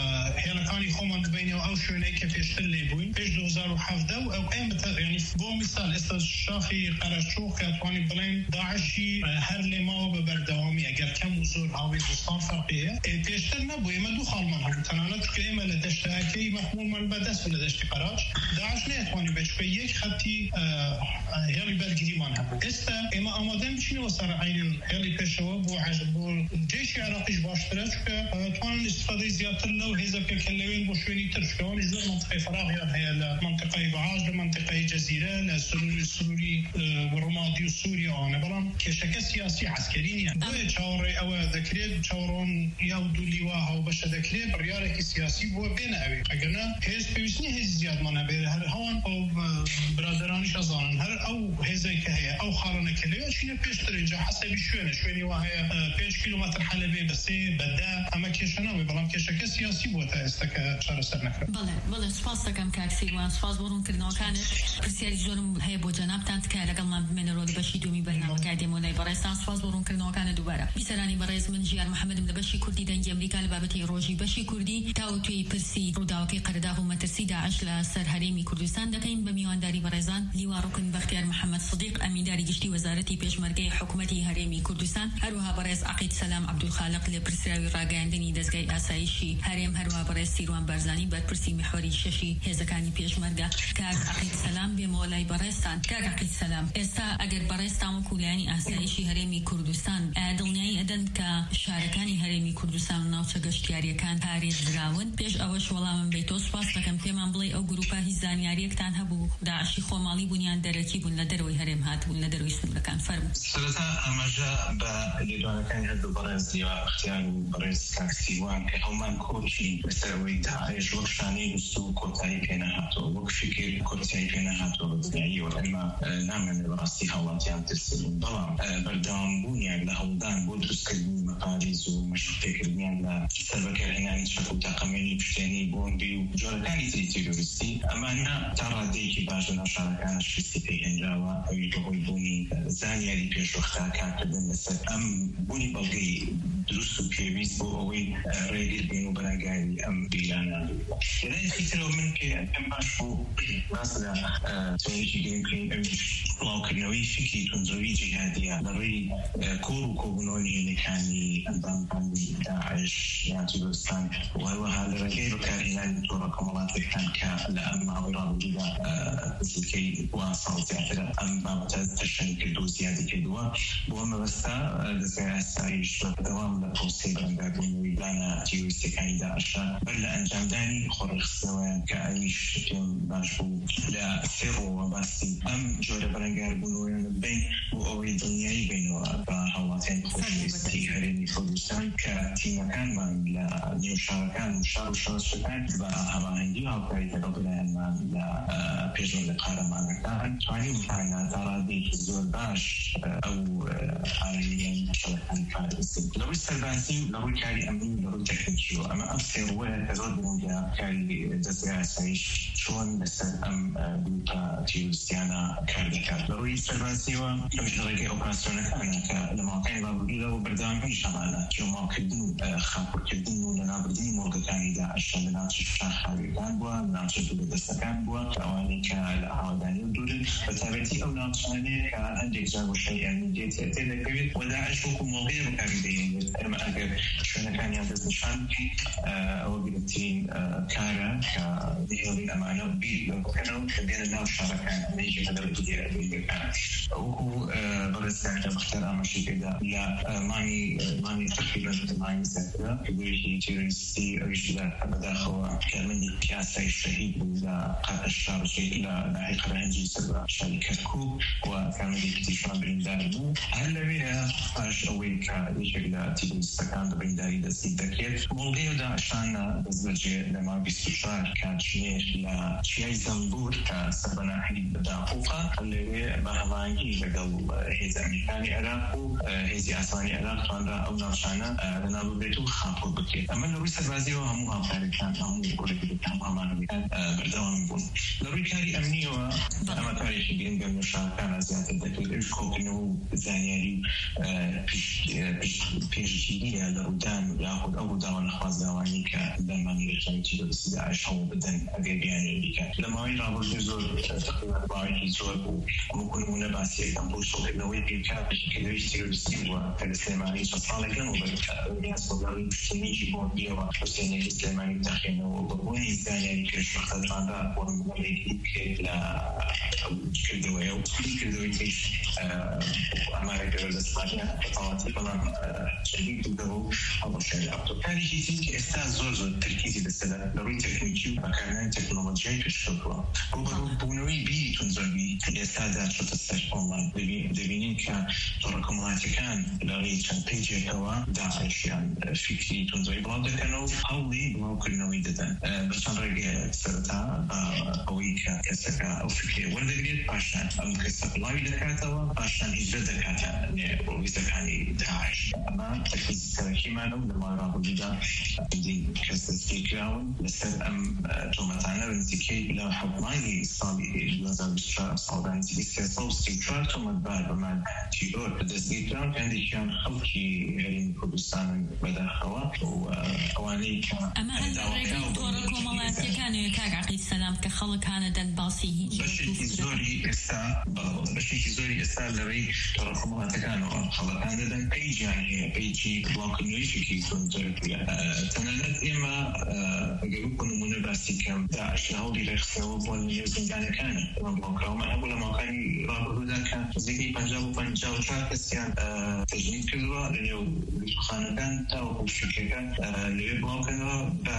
هنا كاني خومن بيني أو شوني كيفيش اللي بوين فيش دو زار وحفظة أو إما يعني بو مثال استاذ شاخي قرشوخ كاتواني بلين داعشي هر اللي ما هو ببردوامي أجر كم وزور هاوي بستان فرقية بيشترنا بو إما دو خال منهم تنانات كي إما لدشتاكي محمول من بدس ولا دشتي قراج داعش نيتواني بيشكي يك خطي هيالي برقري مانها استا إما أمادين بشيني وصار عين هيالي بيشوا بو عجبو جيش عراقيش باشترش توان الاستفادة زيادة لو هيزا كالكلوين بو شويني ترشكوان يزور منطقة فراغ يعني هي المنطقة بعاج لمنطقة جزيرة للسروري السروري ورمادي وسوريا أنا بلان كشكل سياسي عسكري يعني بوي تشاوري أو ذكري تشاورون يودو لواها وبش ذكري بريارك السياسي بو بين أبي أجنا هيز بيسني هيز زياد منا بير هر هون أو برادراني شزان هر أو هيزا كهية أو خارنا كلية شيء بيشتري جا حسب شوية شوية وهي بيش كيلومتر حلبي بس بدا أما كيشنا وبلان كشكل سياسي بو تاستك شهر سنة بله بله سپاس دکم که اکسیروان سپاس بورون کردن کنه پرسیاری زورم هی با جناب تانت که لقل من من رو باشی دومی برنامه کردیم و نایبرستان سپاس بورون کردن کنه دوباره بیسرانی برای من جیار محمد مدبشی کردی دنگ امریکا لبابتی روجی باشی کردی تا توی پرسی روداوکی قرداغ و مترسی داعش لسر حریمی کردستان دکیم بمیوانداری برایزان لیواروکن بختیار محمد صدیق امینداری گشتی وزارتی پیشمرگی حکومتی حریمی کردستان هروها برایز عقید سلام عبدالخالق لپرسراوی راگاندنی دزگای آسایشی حریم هروها برایز سیروان برزانی بر پرسی محوری ششی هزکانی پیشمرگه کاغ عقید سلام به مولای برایستان کاغ عقید سلام استا اگر برایستان و کولانی آسایشی حریمی کردستان دڵنیایی دەدەن کە شارەکانی هەرێمی کوردستان و ناوچە گەشتیاریەکان پارێزراون. پێش ئەوەش وەڵامم بێتۆ سپاس دەکەم پێمان بڵێ ئەو گروپە هیچ زانیاریەکتان هەبوو داعشی خۆماڵی بوونیان دەرەکی بوون لە دەرەوەی هەرێم هاتبوون لە دەرەوەی سنوورەکان فەرموو. سەرەتا ئەمەژە بە لێدوانەکانی هەردوو بەڕێز دیوا اختیار و بەڕێز کاکسیوان کە هەومان کۆچی بەسەرەوەی داعش وەک شانەی وست و کۆتایی پێ نەهاتەوە وەک فکر کۆتایی پێ نەهاتەوە بەدنیایی و ئەمە نامێنێ بەڕاستی هەوڵاتیان ترسبوون بەڵام بەردەوامبوونیان لە هەوڵدان بۆ دروستکردنی مەپارێز و مەشروعپێکردنیان لە سەربەکارهێنانی شەق و تاقەمێنی پشتێنی بۆمبی و جۆرەکانی تری تێرۆریستی ئەمانە تا ڕادەیەکی باش لە ناو شارەکانە شکستی پێهێنراوە ئەوی بەهۆی بوونی زانیاری پێشوەختا کارکردن لەسەر ئەم بوونی بەڵگەی دروست و پێویست بۆ ئەوەی ڕێگر بین و بەرەنگاری ئەم بیرانە لەلایەکی ترەوە من پێ پێم باش بوو ڕاستە چۆنێکی گرنگکرین ئەویش بڵاوکردنەوەی فکری تونندڕەوی جیهادیە لە ڕێی کۆڕ و کۆبوونەوەی نهێنیەکانی ئەندامەکانی داعش یان تیرۆریستان و هەروەها لە ڕێگەی بەکارهێنانی تۆڕە کۆمەڵاتێکان کە لە ئەم ماوەی ڕابردوودا نزیکەی دوان ساڵ زیاترە ئەم بابەتە تەشەنی کردو و زیادی کردووە بۆ ئەم مەبەستە دەستگای ئاسایش بەردەوام لە پرۆسەی بەرەنگاربوونەوەی لانە تیرۆریستەکانی داعشە بەر لە ئەنجامدانی خۆڕەخستنەوەیان کە ئەویش پێم باش بوو لە سێ ڕۆوە باسی ئەم جۆرە بەرەنگاربوونەوەیان بین بۆ ئەوەی دڵنیایی بینەوە بە هەوڵاتیان خۆشەویستی هەرێمی کوردستان کە تیمەکانمان لە نێو شارەکان و شار و شارچەکان بە هەماهەنگی و هاوکاری لەگەڵ برایانمان لە پێشوە لە قارەمانەکان توانین بکانە تا ڕادێکی زۆر باش ئەو ئاینیان شەڕەکانی پارێزین لەڕووی سەربازی و لەڕووی کاری ئەمنی و لەڕووی تەکنیکیەوە ئەمە ئەم سێ ڕووەیە کە زۆر گرنگە کاری دەستگای ئاسایش چۆن لەسەر ئەم گروپە تیرۆریستیانە کار دەکات لەڕووی سەربازیەوە ئەوش لە ڕێگەی ئۆپراسیۆنەکانە کە لە ماڵەکانی ڕابردوودا بەردەوامی شەمانە کێوماڵکردن و خاپۆرکردن و لەنابردنی مۆڵگەکانی داعش لە ناوچە شاخاویەکان بووە ناوچە دوورەدەستەکان بووە ئەوانەی کە لە هاوادانی و دوورن بەتابەتی ئەو ناوچانەیە کە هەندێک جار وشەی ئەمنی دێتێ دەکەوێت و داعش وەکو مۆڵگەیە بەکاری دەهێنێت ئێمە ئەگەر شوێنەکانیان دەستنیشان بکەین ئەوە گرنگترین کارە کە دەهێڵین ئەمانە بیر بکەنەوە کە بێنە ناو شارەکان ئەمەیەکی بەدەبێت دیێرەکان وەکو بەڕێزگارە بەختەر ئاماژەی پێدا لە مانگی مانگی تقریباً مانگی زیاترە گروپێکی تیرۆریستی ئەویش لە بەداخەوە کارمەندی پیاسای شەهید بوو لە شارچەی لە ناحیە قەرهەنجی سەر شاری کەرکووک و کارمەندێکی تیشان بریندار بوو هەر لەوەیە پاش ئەوەی کە یەکێک لە تیرۆریستەکان بە برینداری دەستی دەکرێت مۆڵگەی داعشانە دەستبەجێ لە مانگ بیست و چوار کاتژمێر لە چیای زەمبور کە سەربەناحی داخوقە لەوێ بە هەماهەنگی لەگەڵ هێزی ئەمریکانی عێراق و هێزی ئاسمانی عێراق توانرا ئەو ناوچانە لەناببرێت و خاپۆر بکرێت ئەمە لەڕووی سەربازیەوە هەموو هاوکاریەکان هەموو گۆڕێکەکان هەمانەکان بەردەوام بوون لەڕووی کاری ئەمنیەوە ئەمە کارێکی گرنگە لە شارەکانە زیاتر دەکرێت ئەوش کۆکردنەوە و زانیاری پێشگیریە لە ڕوودان یاخود ئەو ڕووداوە نەخوازراوانی کە دەرمانی ڕێژەی تیرۆریستی داعش هەوڵ بدەن ئەگەر بیانێت بیکات لە ماوەی ڕابردوو زۆر تقریباً باوێکی زۆر بوو هەموو نمونە باسی یەکەم بۆ شۆکردنەوەی پێکاتێکی تیرۆریستی بووە کە لە سلێمانی چەند ساڵێک نەبوو بەڕێوەی پشتێنێکی بۆمبیەوە حوسێنێکی سلێمانی دەخێنەوە بە بۆنی زانیاری پێشوەختەتوانرا بۆنمونەیەکی بکرێت لە کردەوەیە و کردەوەی تریش ئەمارە گەرە دەستمانە تەواتی بەڵام چەندین کردەوە و هەڵەشێن ئەوتۆکارێکی تری کە ئێستا زۆر زۆر ترکیزی بەسەرە لەڕووی تەکنیکی و بەکارهێنانی تەکنۆلۆژیای پێشکەوتووە بۆ بەڕووبوونەوەی بیری تونندڕەوی ئێستادا چۆتە سەر ئۆنلاین دەبینین کە تۆڕە کۆمەڵاتیەکان لەڕێی چەند پێیجێکەوە داعشیان فکری تونندڕەوی بڵاو دەکەنەوە و هەوڵی بڵاوکردنەوەی دەدەن بەچەند ڕێگە سەرەتا ئەوەی کە کەسەکە ئەو فکرێ وەردەگرێت پاشان ئەم کەسە بڵاوی دەکاتەوە پاشان هیجرە دەکاتە ویزەکانی داعش ئەمە تەکلیفی سەرەکیمانە و لە ماوەی ڕابردوودا هەندێک کەس دەستگیرکراون لەسەر ئەم تۆمەتانە نزیکەی لە حەوڵمانی ساڵی دوو هەزار و بیست و چوار ساڵدا نزیکەی سێ سەد و سی و چوار تۆمەتبار بەمان تیرۆر دەستگیرکراون کە هەندێکیان خەڵکی هەرێمی کوردستان بەداخەوە و ئەوانەی کە ئەمە هەندێک تۆڕە کۆمەڵایەتیەکانەوە کاگاقی سەلام کە خەڵک هانەدەن باسی بەشێکی زۆری ئێستا بەشێکی زۆری ئێستا لەوەی تۆڕە کۆمەڵایەتەکانەوە خەڵکان دەدەن پەیجیان هەیە پەیجی بڵاوکردنەوەیەکی زۆرترە تەنانەت ئێمە ئەگەر بۆ نمونە باسی کەم داعش لە هەوڵی ڕێخستنەوە بۆ نێو زیندانەکانە ئەمە بڵاوکراوەمان هەبوو لە ماوەکانی ڕابردوودا کە نزیکەی پەنجا و پەنجا و چوار کەسیان تەجنید کردووە لە نێو دوخانەکان تاوەکو شوکەکان لەوێ بڵاوکردنەوە بە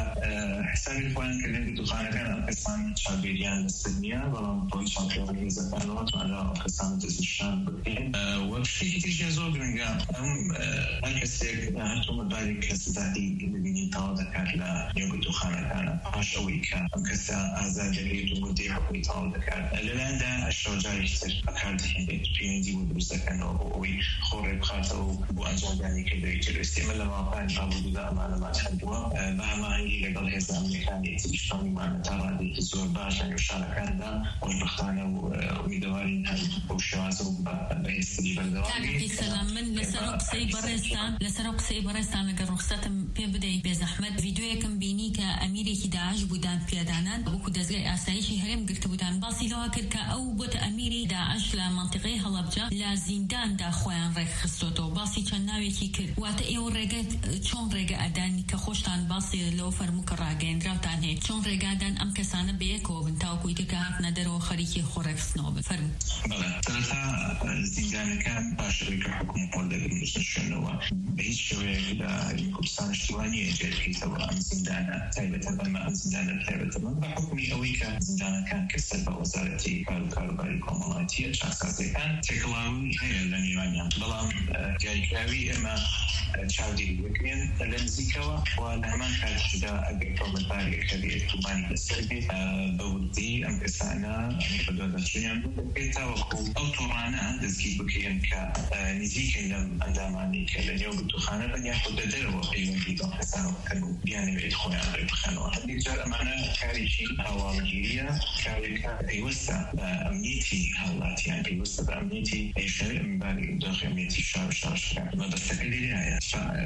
حسابی خۆیان کە لە دوخانەکان ئەم کەسان چاودێریان لەسەر نییە بەڵام بۆی چاودێری هێزەکانەوە توانرا ئەم کەسان دەستنیشان بکەین و شتێکی تریشیان زۆر گرنگە ئەم هەر کەسێک هەر تۆمەتبارێک کە سزادی ببینین تەواو دەکات لە نێو دوخانەکانە پاش ئەوەی کە ئەم کەسە ئازاد دەکرێت و مودەی حکومی تەواو دەکات لەلایەندا ئەشڕۆجارێکی تر بەکاردەهێنێت پەیوەندی بۆ دروست دەکەنەوە بۆ ئەوەی خۆڕێ بخاتەوە بۆ ئەنجامدانی کردەوەی تر ئێستێمە لە ماوەکانی ڕابردوودا ئەمانەمان هەبووە بە هەماهەنگی لەگەڵ هێزە ئەمریکانی تریشتانیمانە تا ڕادێکی زۆر باش لە نێوشارەکاندا خۆشبەختانە و ئومیدوارین هەر بۆ شێوازە و بە هێزتری بەردەوامی سەلام من لەسەر قسەی بەڕێستان لەسەر قسەی بەڕێستان لەگەڵ ڕوخسەتم پێ بدەیت بێزەحمەت ڤیدیۆیەکم بینی کە ئەمیرێکی داعش بوودان پیادانان وەکو دەزگای ئاسایشی هەرێم گرتە بوودان باسی لەوە کرد کە ئەو بۆتە ئەمیری داعش لە مەنتیقەی هەڵەبجە لە زینداندا خۆیان ڕێکخستۆتەوە باسی چەند ناوێکی کرد واتە ئێوە ڕێگە چۆن ڕێگە ئەدانی کە خۆشتان باسی لەوە فەرموو کە ڕاگەیەندراوتان هەیە چۆن ڕێگادان ئەم کەسانە بەیەکەوە بن تاوەکو ئیترکە هاتنە دەرەوە خەریکی خۆڕێکخستنەوە بن فەرموو بەڵێ سەرەتا زیندانەکان پاشەوەی کە حکوم خۆر دەگرن شوێنەوە بە هیچ شێوەیەک لە کوردستان شتیوانی ئەجێبکەیتەوە ئەم زیندانە تایبەتە بەمە ئەم زیندانە تایبەتە بە حکومی ئەوەی کە زیندانەکان کەسەر بە وەزارەتی کار و کاروباری کۆمەڵایەتیە چاکسازیەکان تێکەڵاوی هەیە لە نێوانیان بەڵام دیاریکراوی ئێمە چاودێری بکرێن لە نزیکەوە و لە هەمان کاتیشدا ئەگەر تۆمەتبارێک هەبێت تومانی لەسەر بێت بە وردی ئەم کەسانە بەدوادەچوونیان بکرێت تاوەکو ئەو تۆڕانە دەستگیر بکرێن کە نزیکەی لەم ئەندامانی کە لە نێو دوخانە بەنیان خۆ دەدەرەوە پەیوەندی بەم کەسانەوە بکەن و بیانەوێت خۆیان ڕێبخەنەوە هەندێک جار ئەمانە کارێکی هاوڵگیریە کارێکە پەیوەستە بە ئەمنیەتی هاوڵاتیان پەیوەستە بە ئەمنیەتی ئێشەوی ئەمباری داخەمێتی شار و شارشکان مەبەستەکە لێرە هەیە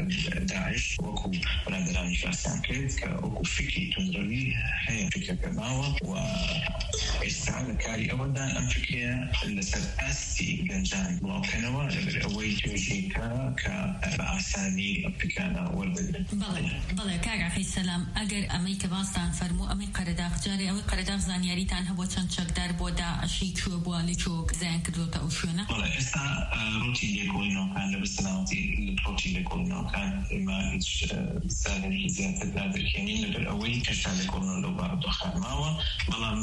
داعش وەکو بەرادەرانی فارسان کرد کە وەکو فکری توندڕەوی هەیە فکرەکە ماوە و ئێستا لە کاری ئەوەدا ئەم فکرە لەسەر ئاستی گەنجان بڵاوکەنەوە لەبەر ئەوەی توێژێکە کە بە ئاسانی ئەم فکرانە وەردەگرن بەڵێ کاگاقی سەلام ئەگەر ئەمەی کە باستان فەرموو ئەمەی قەرەداغ جارێ ئەوەی قەرەداغ زانیاریتان هەبووە چەند چەکدار بۆ داعشی چووە بووە لە چۆک زیان کردوتە ئەو شوێنە بەڵێ ئێستا ڕوتی لێکۆڵینەوەکان لە بەسەلامەتی ڕوتی لێکۆڵینەوەکان ئێمە هیچ زانیاری زیاتر نادەکێنین لەبەر ئەوەی هێشتا لێکۆڵینەوە لەو بارودۆخان ماوە بەڵام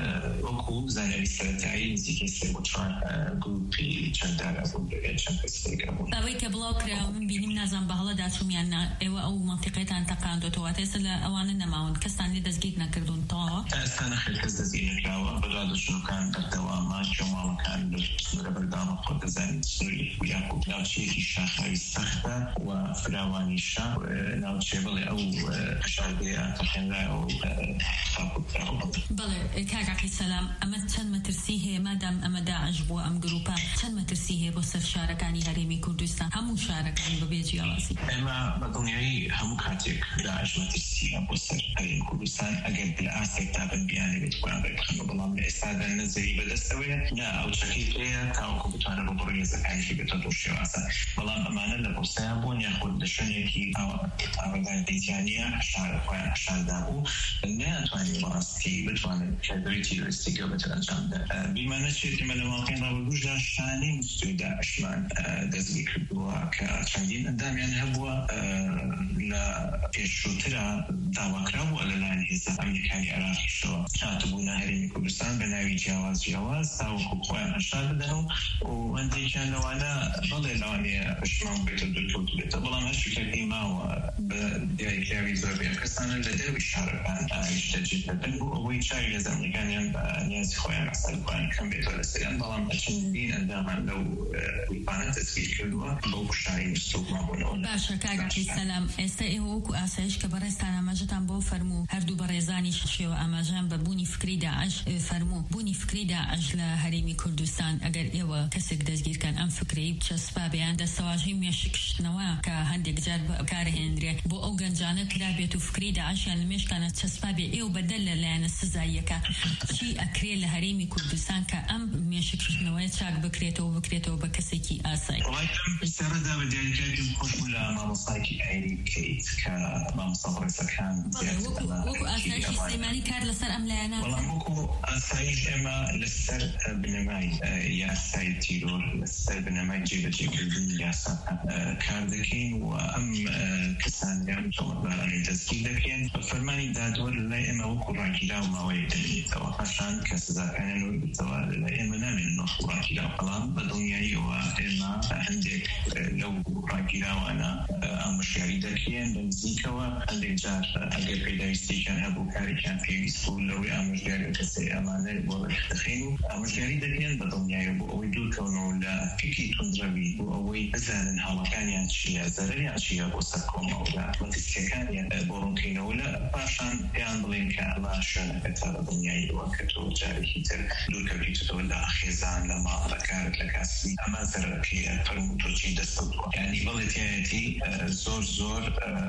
وەکو زانیاری سەرەتایی نزیکەی سێ بۆ چوار گروپی چەنددارە بوو لەوێ چەند کەسێک هەبوون ئەوەی کە بڵاو کراوە من بینیم نازان بە هەڵەدا چوومیان ئێوە ئەو مەنتیقەتان تەقاندوتەوە ئێستا لە ئەوانە نەماون کەستان لێ دەستگیر نەکردوون تەواوە ئێستا نەخێر کەس دەستگیر نەکراوە بەڕادەچوونەکان بەردەوامە جۆماڵەکان لە بەرداوە خۆ دەزانین سنووری یاکوب ناوچەیەکی شاخاوی سەختە و فراوانیشە ناوچێ بڵێ ئەو شاردەیە تەخێنرایەوە بەڵێ کاگاقی سەلام ئەمە چەند مەترسی هەیە مادام ئەمە داعش بووە ئەم گروپە چەند مەترسی هەیە بۆ سەر شارەکانی هەرێمی کوردستان هەموو شارەکان بەبێ جیاوازی ئێمە بە دڵنیایی هەموو کاتێک داعش مەترسیە بۆ سەر هەرێمی کوردستان ئەگەر لە ئاستێکتا بن بیانەوێت خۆیان ڕێبخەنەوە بەڵام لە ئێستادا نەزەری بەدەستەوەیە نا ئەو چەکەی پێەیە تاوەکو بتوانێت بۆ ڕێزەکانیشی بێتە دۆ شێوازە بەڵام ئەمانە لە بۆسەیان بوون یاخود لە شوێنێکی ئاوەدانیتیانە شارە خۆیان شاردا بوو نەیانتوانێت ڕاستی بتوانێت کاردەوەی تیرۆریستیکە بەتر ئەنجام بدەن بیرمان نەچێت ئێمە لە ماڵپەیان ڕابردووشدا شانەی مستوی داعشمان دەستگیر کردووە کە چەندین ئەندامیان هەبووە لە پێشووترە داواکراوە لەلایەن هێزە ئەمریکانی عێراقیشەوە هاتبوونە هەرێمی کوردستان بە ناوی جیاواز جیاواز تاوەکو خۆیان هەشار بدەن و هەندێکیان لەوانە بەڵێ لەوانەیە پشتمان بێتە دوورکەوت بێتە بەڵام هەر فکرەکەی ماوە بە دیاریکراوی زۆربەی کەسانە لە دەروی شارەکان ئاویشتەجێت دەبن بۆ ئەوەی چاوی هێزە ئەمریکانیان بە نیازی خۆیان ڕاستای خۆیان کەم بێتەوە لەسەریان بەڵام چەندین ئەندامان لەو گروپانە دەستگیر کردووە بەو کوشتانی مستوکما بوونەوە باشە کاگاقی سەلام ئێستا ڕاستە ئێوە وەکو ئاسایش کە بەڕێستان ئاماژەتان بۆ فەرموو هەردوو بەڕێزانی شەشێوە ئاماژان بە بوونی فکری داعش فەرموو بوونی فکری داعش لە هەرێمی کوردستان ئەگەر ئێوە کەسێک دەستگیرکەن ئەم فکری بچەسپا بەیان دەسەواژی مێشکشتنەوە کە هەندێک جار بەکارهێنرێت بۆ ئەو گەنجانە کرابێت و فکری داعشیان لە مێشکانە چەسپا بێ ئێوە بەدەل لەلایەنە سزاییەکە چی ئەکرێت لە هەرێمی کوردستان کە ئەم مێشکشتنەوەی چاک بکرێتەوە بکرێتەوە بە کەسێکی ئاسایی سەرەتا بە دیاریکردن خۆش بوو لە مامۆستایەکی ئایری بکەیت کە مامۆستا بەڕێزەکان وەکو ئاسایشی سلەیمانی کار لەسەر ئەم لایەنە بەڵام وەکو ئاسایش ئێمە لەسەر بنەمای یاسای تیرۆر لەسەر بنەمای جێبەجێکردنی یاسا کار دەکەین و ئەم کەسانیان تۆمەتبارانی دەستگیر دەکەین بە فەرمانی دادوەر لای ئێمە وەکو ڕاکیلا و ماوەی دەمێتەوە پاشان کە سزاکانیان وەرگرتەوە لای ئێمە نامێنن وەکو ڕاکیلا بەڵام بە دڵنیاییەوە ئێمە هەندێک لەو ڕاگیراوانە ئامۆژگاری دەکەین بە نزیکەوە هەندێک جار ئەگەر پێداویستێکیان هەبوو کارێکیان پێویست بوو لەوەی ئامۆژگاری کەسەی ئەمانە بۆ دەخەین و ئامۆژگاری دەکەین بە دڵنیاییەوە بۆ ئەوەی دوورکەونەوە لە پیکی توندڕەوی بۆ ئەوەی بزانن هەڵەکانیان چییە زەرەریان چییە بۆ سەر کۆمەڵ لە مەترسیەکانیان بۆ ڕوونکەینەوە لە پاشان پێیان بڵێن کە ئەمە شوێنەکە تا بە دڵنیاییەوە کە تۆ جارێکی تر دوورکەوتیتەوە لە خێزان لە ماڵ لە کارت لە کاسی ئەمە زەرەکیە فەرموو تۆچی دەستەوتوە یعنی بەڵێتیایەتی زۆر زۆر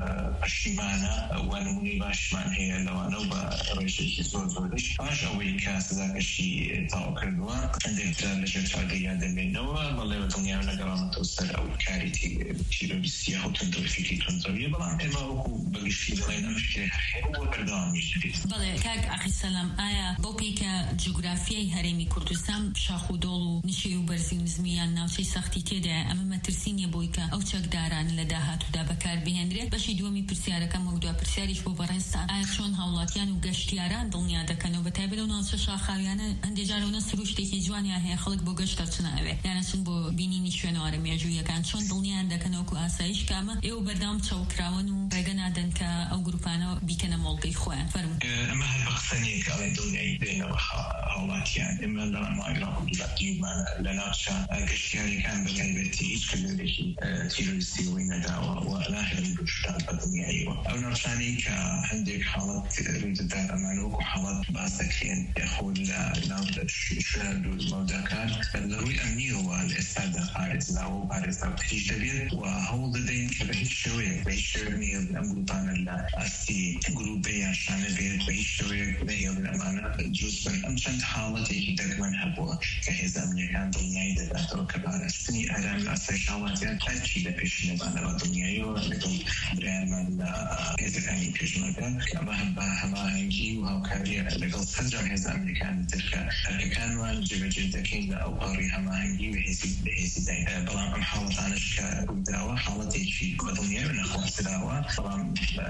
پەشیمانە وانمونی باشمان هەیە لەوانە و بە ڕێژێکی زۆر زۆرش پاش ئەوەی کە سزاکەشی تاوا کردووە هەندێک جار لەژێر چاودێریان دەمێنەوە بەڵێ بە دڵنیاییەوە نەگەڕامەتەوە سەر ئەو کاری تیرۆریستیە و تندڕفیکی تونندڕەویە بەڵام ئێمە وەکو بەگشتی دەڵێن ئەم شتێ هەیە بۆ بەردەوامیش دەبێت. بەڵێ کاک عەقیل سەلام ئایا بۆ پێیکە جوگرافیای هەرێمی کوردستان شاخ و دۆڵ و نشێ و بەرزی و نزمیان ناوچەی سەختی تێدایە ئەمە مەترسی نیە بۆی کە ئەو چەکداران لە داهاتوودا بەکار بهێنرێت. بەشی دووەمی پرسیارەکەم وەک دوا پرسیاریش بۆ بەڕێستان ئایا چۆن هاوڵاتیان و گەشتیاران دڵنیا دەکەنەوە بەتایبەت لەو ناوچە شاخاویانە هەندێک جارەوە سروو شتێکی جوانیان هەیە خەڵک بۆ گەشت دەچنە ئەوێ یانە چون بۆ بینینی شوێنەوارە مێژوویەکان چۆن دڵنیان دەکەنەوەکو ئاسایش کامە ئێوە بەردەوام چاوکراون و ڕێگە نادەن کە ئەو گروپانە بیکەنە مۆڵگەی خۆیان فەرموو. ئەمە هەر بە قسەنیەک ئەڵێ دڵنیایی بێنەوە هاوڵاتیان ئێمە لە ماگرا وڵاتیمان لە ناوچە گەشتیاریەکان بەتایبەتی هیچ کردێکی تیرۆریستی وی نەداوە و لاهێنی دوشتان بە دڵنیاییەوە ئەو ناوچانەی کە هەندێک حاڵەت ڕوودەدات ئەمانە وەکو حاڵەت باس دەکرێن یاخود لە ناو شوێن دوورمەوداکان لە ڕووی ئەمنیەوە لە ئێستادا پارێزراوە و پارێزراو تریش دەبێت و هەوڵ دەدەین کە بە هیچ شێوەیەک بە هیچ شێوەیەک نیە ئەم گروپانە لە ئاستی گروپی یان شانە بێت بە هیچ شێوەیەک نەهێڵن ئەمانە جوز بن. ئەم چەند حاڵەتێکی دەرمان هەبووە کە هێز ئەمنیەکان دڵنیایی دەداتەوە کە پاراستنی ئارامی ئاسایش هاوڵاتیان هەرچی لە پێشینەمانە بە دڵنیاییەوە لەگەڵ برایانمان لە هێزەکانی پێشمەرگە کە ئەمە بە هەماهەنگی و هاوکاریە لەگەڵ سەرنجام هێز ئەمریکانی ترکە هەرەکانوان جێبەجێ دەکەین لە ئەو پاڕی هەماهەنگی و هێزی بەهێزی داین. بەڵام ئەم حاڵەتانش کە ڕووداوە حاڵەتێکی بە دڵنیایی نەخواستراوە بەڵام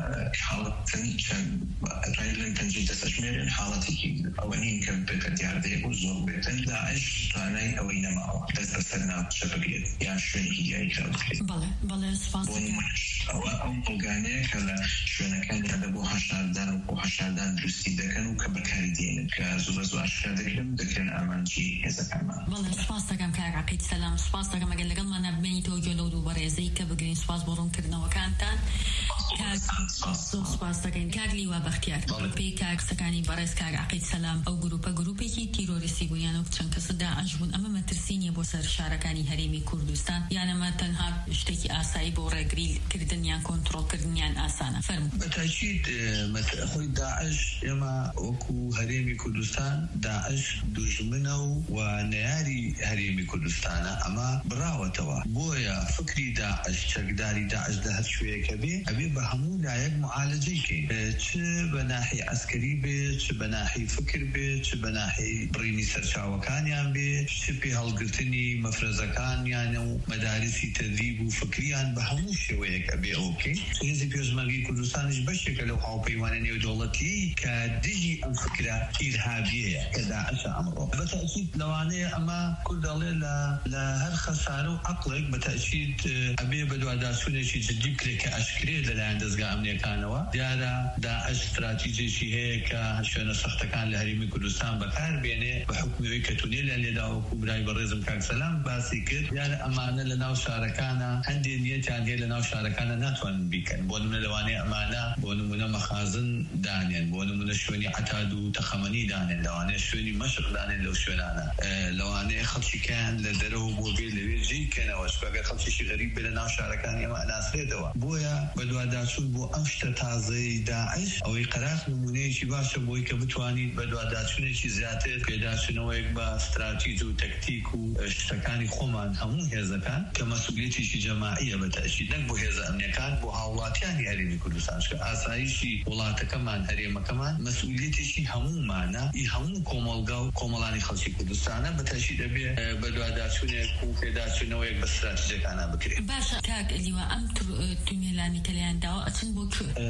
حاڵەتن چەند ڕایلن پەنجەی دەسەژمێرن حاڵەتێکی ئەوە نین کە بێتە دیاردەیەک و زۆر بێتن داعش توانای ئەوەی نەماوە دەست بەسەر ناوچە بگرێت یان شوێنێکی دیاری کرا بکرێت. بەڵێ بەڵێ سوپاس ئەوە ئەو بڵگانەیە کە لە شوێنەکانیاندا بۆ هەشاردان و بۆ هەشاردان دروستی دەکەن و کە بەکاری دێنن کە زۆر بە زۆر ئاشکرا دەکرێن دەکرێن ئامانجی هێزەکانمان. بەڵێ سوپاس دەکەم کاک عەقیل سەلام سوپاس دەکەم ئەگەر لەگەڵمان ببینیتەوە گوێ لەو دوو بەڕێزەی کە بگرین سوپاس بۆ ڕوونکردنەوەکانتان. سوپاس دەکەین کاک لیوا بەختیار پێی کاکسەکانی بەڕێز کاک عەقیل سەلام ئەو گروپە گروپێکی تیرۆریستی بوو یانە چەند کەسە داعش بوون ئەمە مەترسی نیە بۆ سەر شارەکانی هەرێمی کوردستان یانەمە تەنها شتێکی ئاسایی بۆ ڕێگری کردنیان کۆنتڕۆڵکردنیان ئاسانە فەرموو. بەتاکید خۆی داعش ئێمە وەکو هەرێمی کوردستان داعش دوژمنە و نەیاری هەرێمی کوردستانە ئەمە بڕاوەتەوە بۆیە فکری داعش چەکداری داعش لە هەر شوەیەکە بێ ئەبێ بە هەموو لایەک معالەجەیکەین چ بە ناحی عەسکەری بێ چ بە ناحی فکر بێ چ بە ناحی بڕینی سەرچاوەکانیان بێ چ پێ هەڵگرتنی مەفرەزەکانیان و مەدارسی تەدریب و فکریان بە هەموو شێوەیەکە بێ ئۆکەی. هێزی پێشمەرگی کوردستانیش بەشێکە لەو هاوپەیمانە نێودەوڵەتی کە دژی ئەم فکرە ئیرهابیەیە کە داعشە ئەمڕۆ. بەتاکید لەوانەیە ئەمە کورد دەڵێ لە هەر خەسارە و عەقڵێک بەتاکید ئەبێ بە دوواداچوونێکی جدی بکرێت کە ئەشکرێ لەلایەن دەستگا ئەمنیەکانەوە دیارە داعش استراتیجێکی هەیە کە شوێنە سەختەکان لە هەرێمی کوردستان بەکار بێنێ بە حکومەوەی کە تونێلیان لێداوەکو برای بەڕێزم کاک سەلام باسی کرد دیارە ئەمانە لە ناو شارەکانە هەندێک نیەتیان هەیە لە ناو شارەکانە ناتوانن بیکەن بۆ نمونە لەوانەیە ئەمانە بۆ نمونە مەخازن دانێن بۆ نمونە شوێنی عەتاد و تەخەمەنی دانێن لەوانەیە شوێنی مەشق دانێن لەو شوێنانە لەوانەیە خەڵکیان لە دەرەوە بۆ بێ لەوێ جێیکەنەوە ئەگەر خەڵکیشی غەریب بێ لە ناو شارەکانی ئەمە ئەناسرێتەوە بۆیە بە دوواداچوون بۆ ئەم شتە تازەی داعش ئەوەی قەراق نمونەیەکی باشە بۆی کە بتوانیت بە دوواداچوونێکی زیاتر پێداچوونەوەیەک بە استراتیژ و تەکتیک و شتەکانی خۆمان هەموو هێزەکان کە مەسئولیەتێکی جەماعیە بە تەئکید نەک بۆ هێزە ئەمنیەکان بۆ هاوڵاتیانی هەرێمی کوردستان کە ئاسایشی وڵاتەکەمان هەرێمەکەمان مەسئولیەتێکی هەموومانە ئی هەموو کۆمەلگا و کۆمەڵانی خەڵکی کوردستانە بە تەئکید دەبێ بە دوواداچوونێک و پێداچوونەوەیەک بە استراتیژیەکانە بکرێت. باشە کاک ئەلیوە ئەم تونێلانی کە لەیانداوە ئەچن بۆ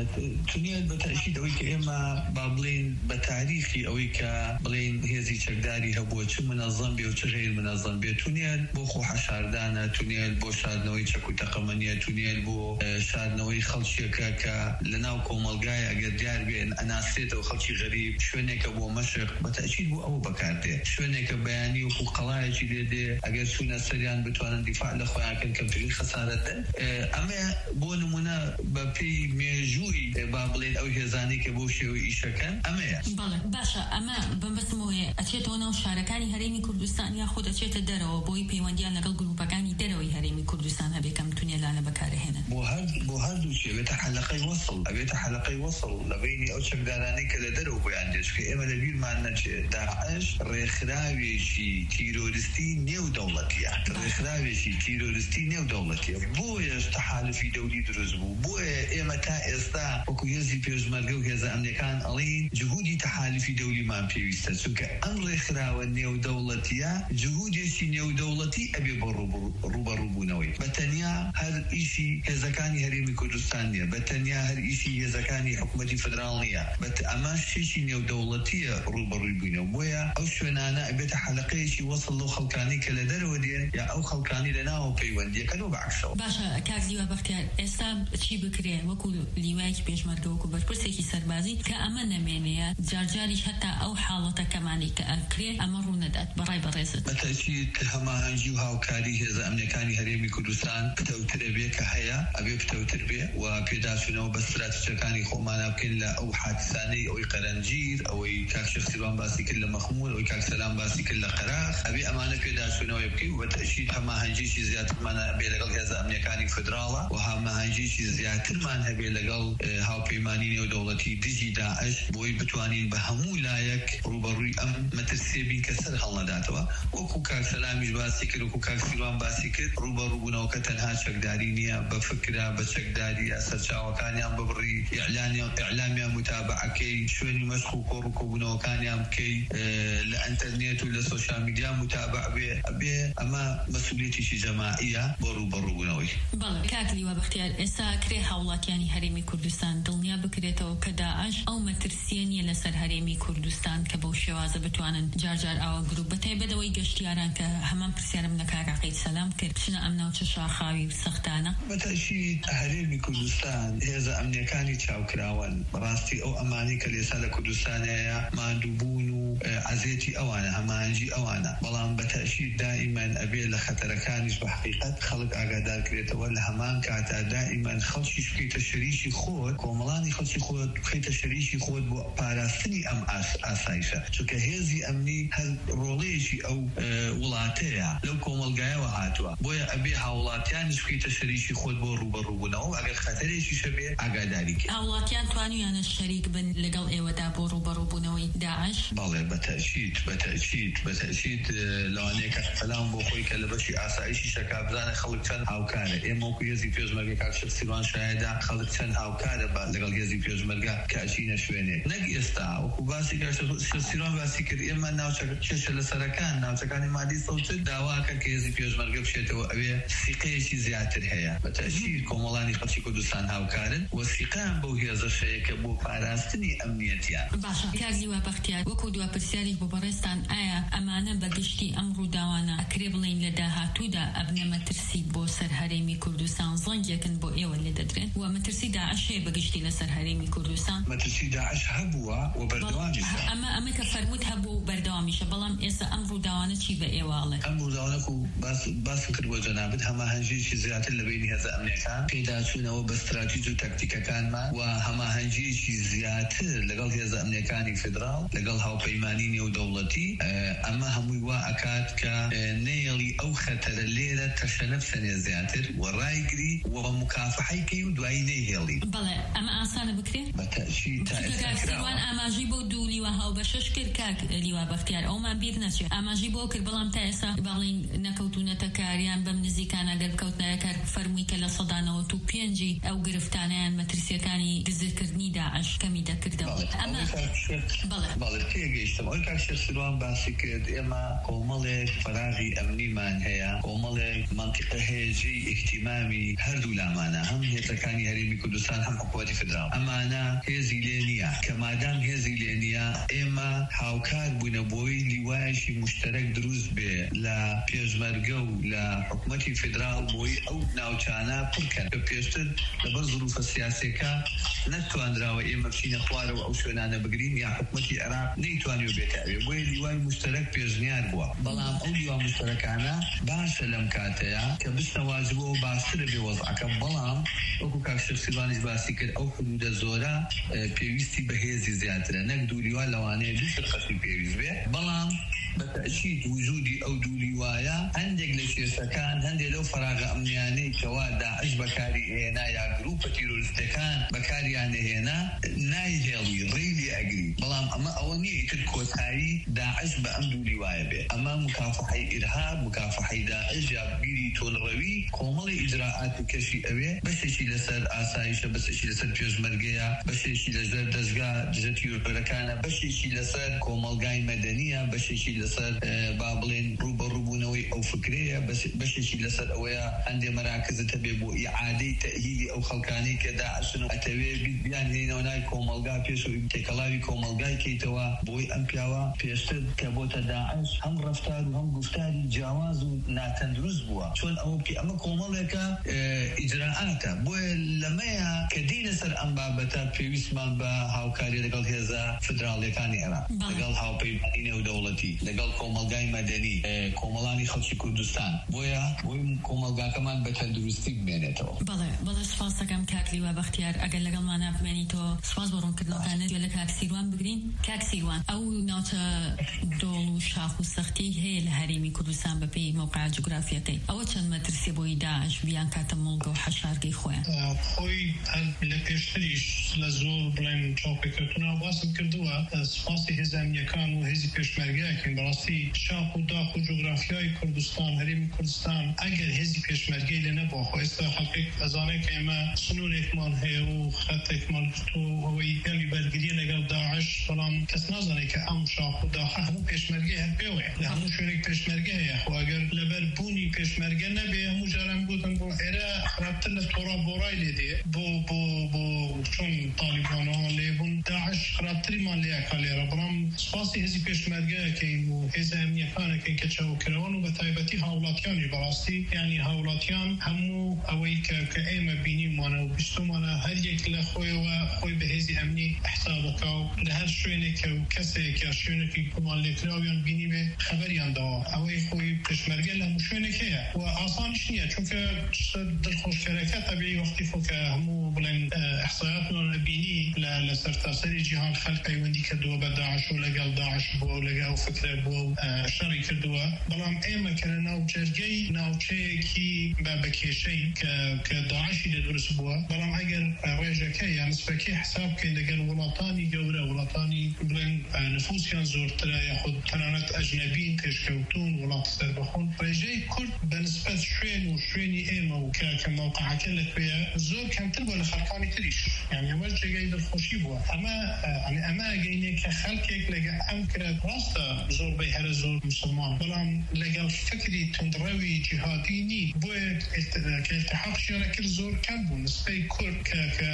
تونێل بە تەئکید ئەوەی کە ئێمە با بڵێن بە تاریخی ئەوەی کە بڵێن هێزی چەکداری هەبووە چ منەظەم بێ و چ غیر منەظەم بێ تونێل بۆ خۆ حەشاردانە تونێل بۆ شاردنەوەی چەک و تەقەمەنیە تونێل بۆ شاردنەوەی خەڵکیەکە کە لە ناو کۆمەلگای ئەگەر دیار بێن ئەناسرێتەوە خەڵکی غەریب شوێنێکە بۆ مەشق بە تەئکید بۆ ئەوە بەکاردێ شوێنێکە بەیانی وەکو قەڵایەکی لێدێ ئەگەر چوونە سەریان بتوانن دیفاع لە خۆیانکەن کەمترین خەسارەتن ئەمە بۆ نمونە بە پێی مێژووی با بڵێن ئەو هێزانی کە بۆ شێوەی ئیشەکەن ئەمەیە. بەڵێ باشە ئەمە بەمبەستمەوەیە ئەچێتەوە ناو شارەکانی هەرێمی کوردستان یا خۆ دەچێتە دەرەوە بۆی پەیوەندیان لەگەڵ گروپەکانی دەرەوەی هەرێمی کوردستان هەبێکەم تونێلانە بەکارهێنن بۆ هەر بۆ هەردووچێ بێتە حەلەقەی وەسڵ ئەبێتە حەلەقەی وەسڵ لە بینی ئەو چەکدارانەی کە لە دەرەوە بۆیان دێشکە ئێمە لە بیرمان نەچێت داعش ڕێکخراوێکی تیرۆریستی نێودەوڵەتیە ڕێکخراوێکی تیرۆریستی نێودەوڵەتیە بۆیە تەحالفی دەولی دروست بوو بۆیە ئێمە تا ئێستا وەکو هێزی پێشمەرگە و هێزە ئەمنیەکان ئەڵین جهودی تەحالفی دەولیمان پێویستە چونکە ئەم ڕێکخراوە نێودەوڵەتیە جهودێکی نێودەوڵەتی ئەبێ بە ڕوبەڕووبوونەوەی بە تەنیا هەر ئیشی هێزەکانی هەرێمی کوردستان نییە بە تەنیا هەر ئیشی هێزەکانی حکوومەتی فدراڵ نییە ئەمە شێکی نێودەوڵەتیە ڕوبەڕووی بووینەوە بۆیە ئەو شوێنانە ئەبێتە حەلەقەیەکی وەسڵ لەو خەڵکانی کە لە دەرەوە دێن یا ئەو خەڵکانی لە ناوە پەیوەندیەکەن و بەعکسەوە. باشە کاک لیوا بەختیار ئێستا چی بکرێ وەکو لیوایەکی پێشمەرگە وەکو بەرپرسێکی سەربازی کە ئەمە نەمێنەیە جارجاریش هەتا ئەو حاڵەتەکەمانی کە ئەکرێ ئەمە ڕوونەدات بەڕای بەڕێزت بە تەئکید هەماهەنگی و هاوکاری هێزە ئەمنیەکانی هەرێمی کوردستان پتەوترە بێ کە هەیە ئەبێ پتەوتر بێ و پێداچوونەوە بە استراتیژیەکانی خۆمانە بکەین لە ئەو حادسانەی ئەوەی قەرەنجیر ئەوەی کاک شەخسیروان باسی کرد لە مەخمول ئەوەی کاک سەلام باسی کرد لە قەراخ ئەبێ ئەمانە پێداچوونەوە بکەین و بە تەئکید هەماهەنگیشی زیاترمانە بێ لەگەڵ هێزە ئەمنیەکانی فدراڵە و هەماهەنگیشی زیاترمان هەبێ لەگەڵ هاوپەیمانی نێودەوڵەتی دژی داعش بۆی بتوانین بە هەموو لایەک ڕوبەڕووی ئەم مەترسیە بین کە سەر هەڵنەداتەوە وەکو کاک سەلامیش باسی کرد وەکو کاک سیروان باسی کرد ڕوبەڕووبوونەوەکە تەنها چەکداری نییە بە فکرە بە چەکداریە سەرچاوەکانیان ببڕی ئیعلامیان متابعەکەی شوێنی مەشق و کۆڕ و کۆبوونەوەکانیان بکەی لە ئینتەرنێت و لە سۆشیال میدیا متابع بێ ئەبێ ئەمە مەسئولیەتێکی جەماعیە بۆ ڕوبەڕووبوونەوەی. بەڵێ کاک لیوا بەختیار ئێستا کرێ هاوڵاتیانی هەرێمی کوردستان دڵنیا بکرێتەوە کە داعش ئەو مەترسیە نیە لەسەر هەرێمی کوردستان کە بەو شێوازە بتوانن جارجار ئاوا گروپ بەتایبەتەوەی گەشتیاران کە هەمان پرسیارم لە کاک عەقیل سەلام کرد بچنە ئەم ناوچە شاخاوی و سەختانە. بە تەئکید هەرێمی کوردستان هێزە ئەمنیەکانی چاوکراون بەڕاستی ئەو ئەمانی کە لێسا لە کوردستانەیە ماندووبوون و عەزێتی ئەوانە هەماهەنگی ئەوانە بەڵام بە تەئکید دائیمەن ئەبێ لە خەتەرەکانیش بە حقیقەت خەڵک ئاگادار کرێتەوە لە هەمان کاتا دائیمەن خەڵکیش بکەیتە شەریکی خۆت کۆمەڵانی خەڵکی خۆت بکەیتە شەریکی خۆت بۆ پاراستنی ئەم ئاسایشە چونکە هێزی ئەمنی هەر ڕۆڵەیەکی ئەو وڵاتەیە لەو کۆمەلگایەوە هاتووە بۆیە ئەبێ هاوڵاتیانش بکەیتە شەریکی خۆت بۆ ڕوبەڕووبوونەوە ئەگەر خەتەرێکی شەبێ ئاگاداری کرد. هاوڵاتیان توانیانە شەریک بن لەگەڵ ئێوەدا بۆ ڕوبەڕووبوونەوەی داعش؟ بەڵێ بە تەئکید بە تەئکید بە تەئکید لەوانەیە کە فەلان بۆ خۆی کە لە بەشی ئاسایشی شەکا بزانە خەڵک چەند هاوکارە ئێمە وەکو هێزی پێشمەرگە کاک شەخسیروان شایەدا خەڵک چەند هاوکارە لەگەڵ هێزی پێشمەرگە کە ئەچینە شوێنێک نەک ئێستا وەکو باسی کاک شەخسیروان باسی کرد ئێمە ناوچە کێشە لەسەرەکان ناوچەکانی مادی سەوتر داواکە کە هێزی پێشمەرگە بچێتەوە ئەوێ سیقەیەکی زیاتر هەیە بە تەئکید کۆمەڵانی خەڵکی کوردستان هاوکارن وەسیقەیان بەو هێزەشەیە کە بۆ پاراستنی ئەمنیەتیان. باشە کاک لیوا بەختیار وەکو دوا پرسیاری بۆ بەڕێستان ئایا ئەمانە بەگشتی ئەم ڕووداوانە ئەکرێ بڵێن لە داهاتوودا ئەبنە مەترسی بۆ سەر هەرێمی کوردستان زەنگێکن بۆ ئێوە لێ دەدرێن و مەترسی داعش بقشتي لسر هريمي كردستان مترسي داعش هبوا وبردوامي اما اما كفرمود هبوا وبردوامي بلام اسا امر داوانه شي بايواله امر داوانكو بس بس فكر وجنابتها ما هنجي شي زيات اللي بين هذا امريكان كيدا شنو باستراتيجي وتكتيكا كان ما وهما هنجي شي زيات لقال هذا امريكاني فدرال لقال هاو بيمانيني ودولتي اما هم واكاد كنيلي او خطر الليله تشنفسني زياتر ورايقري ومكافحيكي ودوايني هيلي بلا اما اسانه بكري بالتاكيد سيروان اما جيبو دولي وهاو بششكل كاك ليوا بختيار او ما بيرنش اما جيبو كر بلام تاسا بالين نكوتونه تكاريان بمنزي كان قد كوتنا كر فرمي كلا صدانه وتو بينجي او غرفتانان مترسيكاني ذكرني داعش كمي ذكر اما بلا بلا تيجي اجتماعي كاش سيروان باسك اما قومله فراغي امني مان هي قومله منطقه هيجي اهتمامي هردو لامانه هم هي تكاني هريمي كردستان هم حكومه فدرال اما انا هزي لينيا كما دام هزي لينيا اما هاوكار بنبوي لواجي مشترك دروز به لا بيجمرجو لا حكومه فدرال بوي او ناوچانا بركن بيشتر لبظروف السياسيه كا نتوان راوي اما فينا خوارو او شونانا بقرين يا حكومه العراق نيتوان يبيتابي بوي لواي مشترك بيجنيار بوا بلام او لواي مشترك انا باش لمكاتيا كبسنا واجبه باسر بوضعك بلام او كاكشف سيلوانج باسيكر او حدود الزورا بيويستي بهيزي زيادة نقدو لواي لواني بيسر قسم بيويز به بلام بالتأكيد وجودي أو دوليوايا عندك لشيرسكان عندي لو فراغ أمنياني كوا داعش بكاري هنا يا جروب تيرورستكان بكاري يعني هنا ناي هيلي ريلي أجري بلام أما أولني تركوت هاي داعش بأم دوليوايا به أما مكافحة إرهاب مكافحة داعش يا بيري تون روي كومل إجراءات كشي أبي بس شيء لسر آسايش بس شيء لسر بيوز مرجيا بس شيء لسر دزجا جزتيور بركانا بس شيء لسر كومل جاي مدنية بس شيء لسر بابلين روبا روبونوي او فكريه بس باش شي لسر اويا عندي مراكز تبيبو اعاده تاهيلي او خلقاني كذا عشان اتبي بيان هنا هناك كوملغا بيسو تكلاوي كوملغا كيتوا بوي امبياوا بيستد كبوتا داعش هم رفتار وهم گفتاري جواز ناتندروز بوا شون او كي اما كوملكا اجراءاته بوي لما كدين سر ام بابتا بيسمان با هاوكاري لقال هذا فدرالي كان عراق لقال هاو بيمانيني ودولتي لقال كوملغاي مدني كوملاني خلشي كردستان بويا بوي كوملغا كمان بتندرستي بمينتو بله بله سپاس دکم کاکلی و بختیار اگر لگل مانا بمینیتو سپاس برون کردن کانه ولی کاک سیروان بگرین کاک سیروان او نوت دولو شاخ و سختی هی الهریمی کردستان بپی موقع جغرافیاتی او چند مترسی بوی داعش بیان کاتم ملگو حشارگی خواه خوی لپیشتریش لزور بلین چاپی کردونا واسم کردوا سپاسی هزم یکان و هزی پیشمرگه که براستی شاخ و داخ و جغرافیای کردستان هریم کردستان اگر هزی پیشمرگه لنه با خواسته حقیق ازانه که اما سنور اکمال هیو خط اکمال تو هوی یعنی برگیری لگل داعش بلام کس نازانه که ام شاخ و داخ همو پیشمرگه هر بیوه لهمو شونک پیشمرگه هیا و اگر لبر بونی پیشمرگه نبی همو جارم بودن بو ایره خرابتر لطورا بورای لیده بو بو بو چون طالبانو ها لیبون داعش خرابتری من لیا کالی را برام سپاسی هزی پیشمرگه که اینو هزی امنیه کانه که اینکه چاو کروان و بطایبتی هاولاتیانی براستی یعنی هاولاتیان همو اوی که که ایمه بینیم وانا و بشتو وانا هر یک لخوی و خوی به هزی امنی احساب کاو لهر شوینه که کسی که شوینه که کمان لیتراویان بینیمه خبریان دا اوی خوی پشمرگه لهمو شوینه که و آسانش نیه چون که دلخوش کرکه طبیعی وقتی فو که همو بلن احصایاتنا بینی لسرتاسری جهان خلق ایوندی که دو بداعش و لگل داعش بو لگل فکر بو شری کردوا بلام ایمه که ناو جرگی ناوچه کی بکیشی که داعشی درست بوا بلام اگر رجع که یا نسبتی حساب که لگل ولاتانی جوره ولاتانی بلن نفوسیان زورتره یا خود تنانت اجنبین پیشکوتون ولات سربخون رجع کرد بنسبت شوین و شوینی ایمه و که موقع کلت بیا زور کمتر بول خلقانی تریش یعنی اول جگه در خوشی بوا اما یعنی اما اگه که خلق یک لگه ام کرد راستا زور به هر زور مسلمان بلام لگل فکری تندروی جهادی نی باید که التحاق شیانه کل زور کم بون نسبه کرد که اگه ایش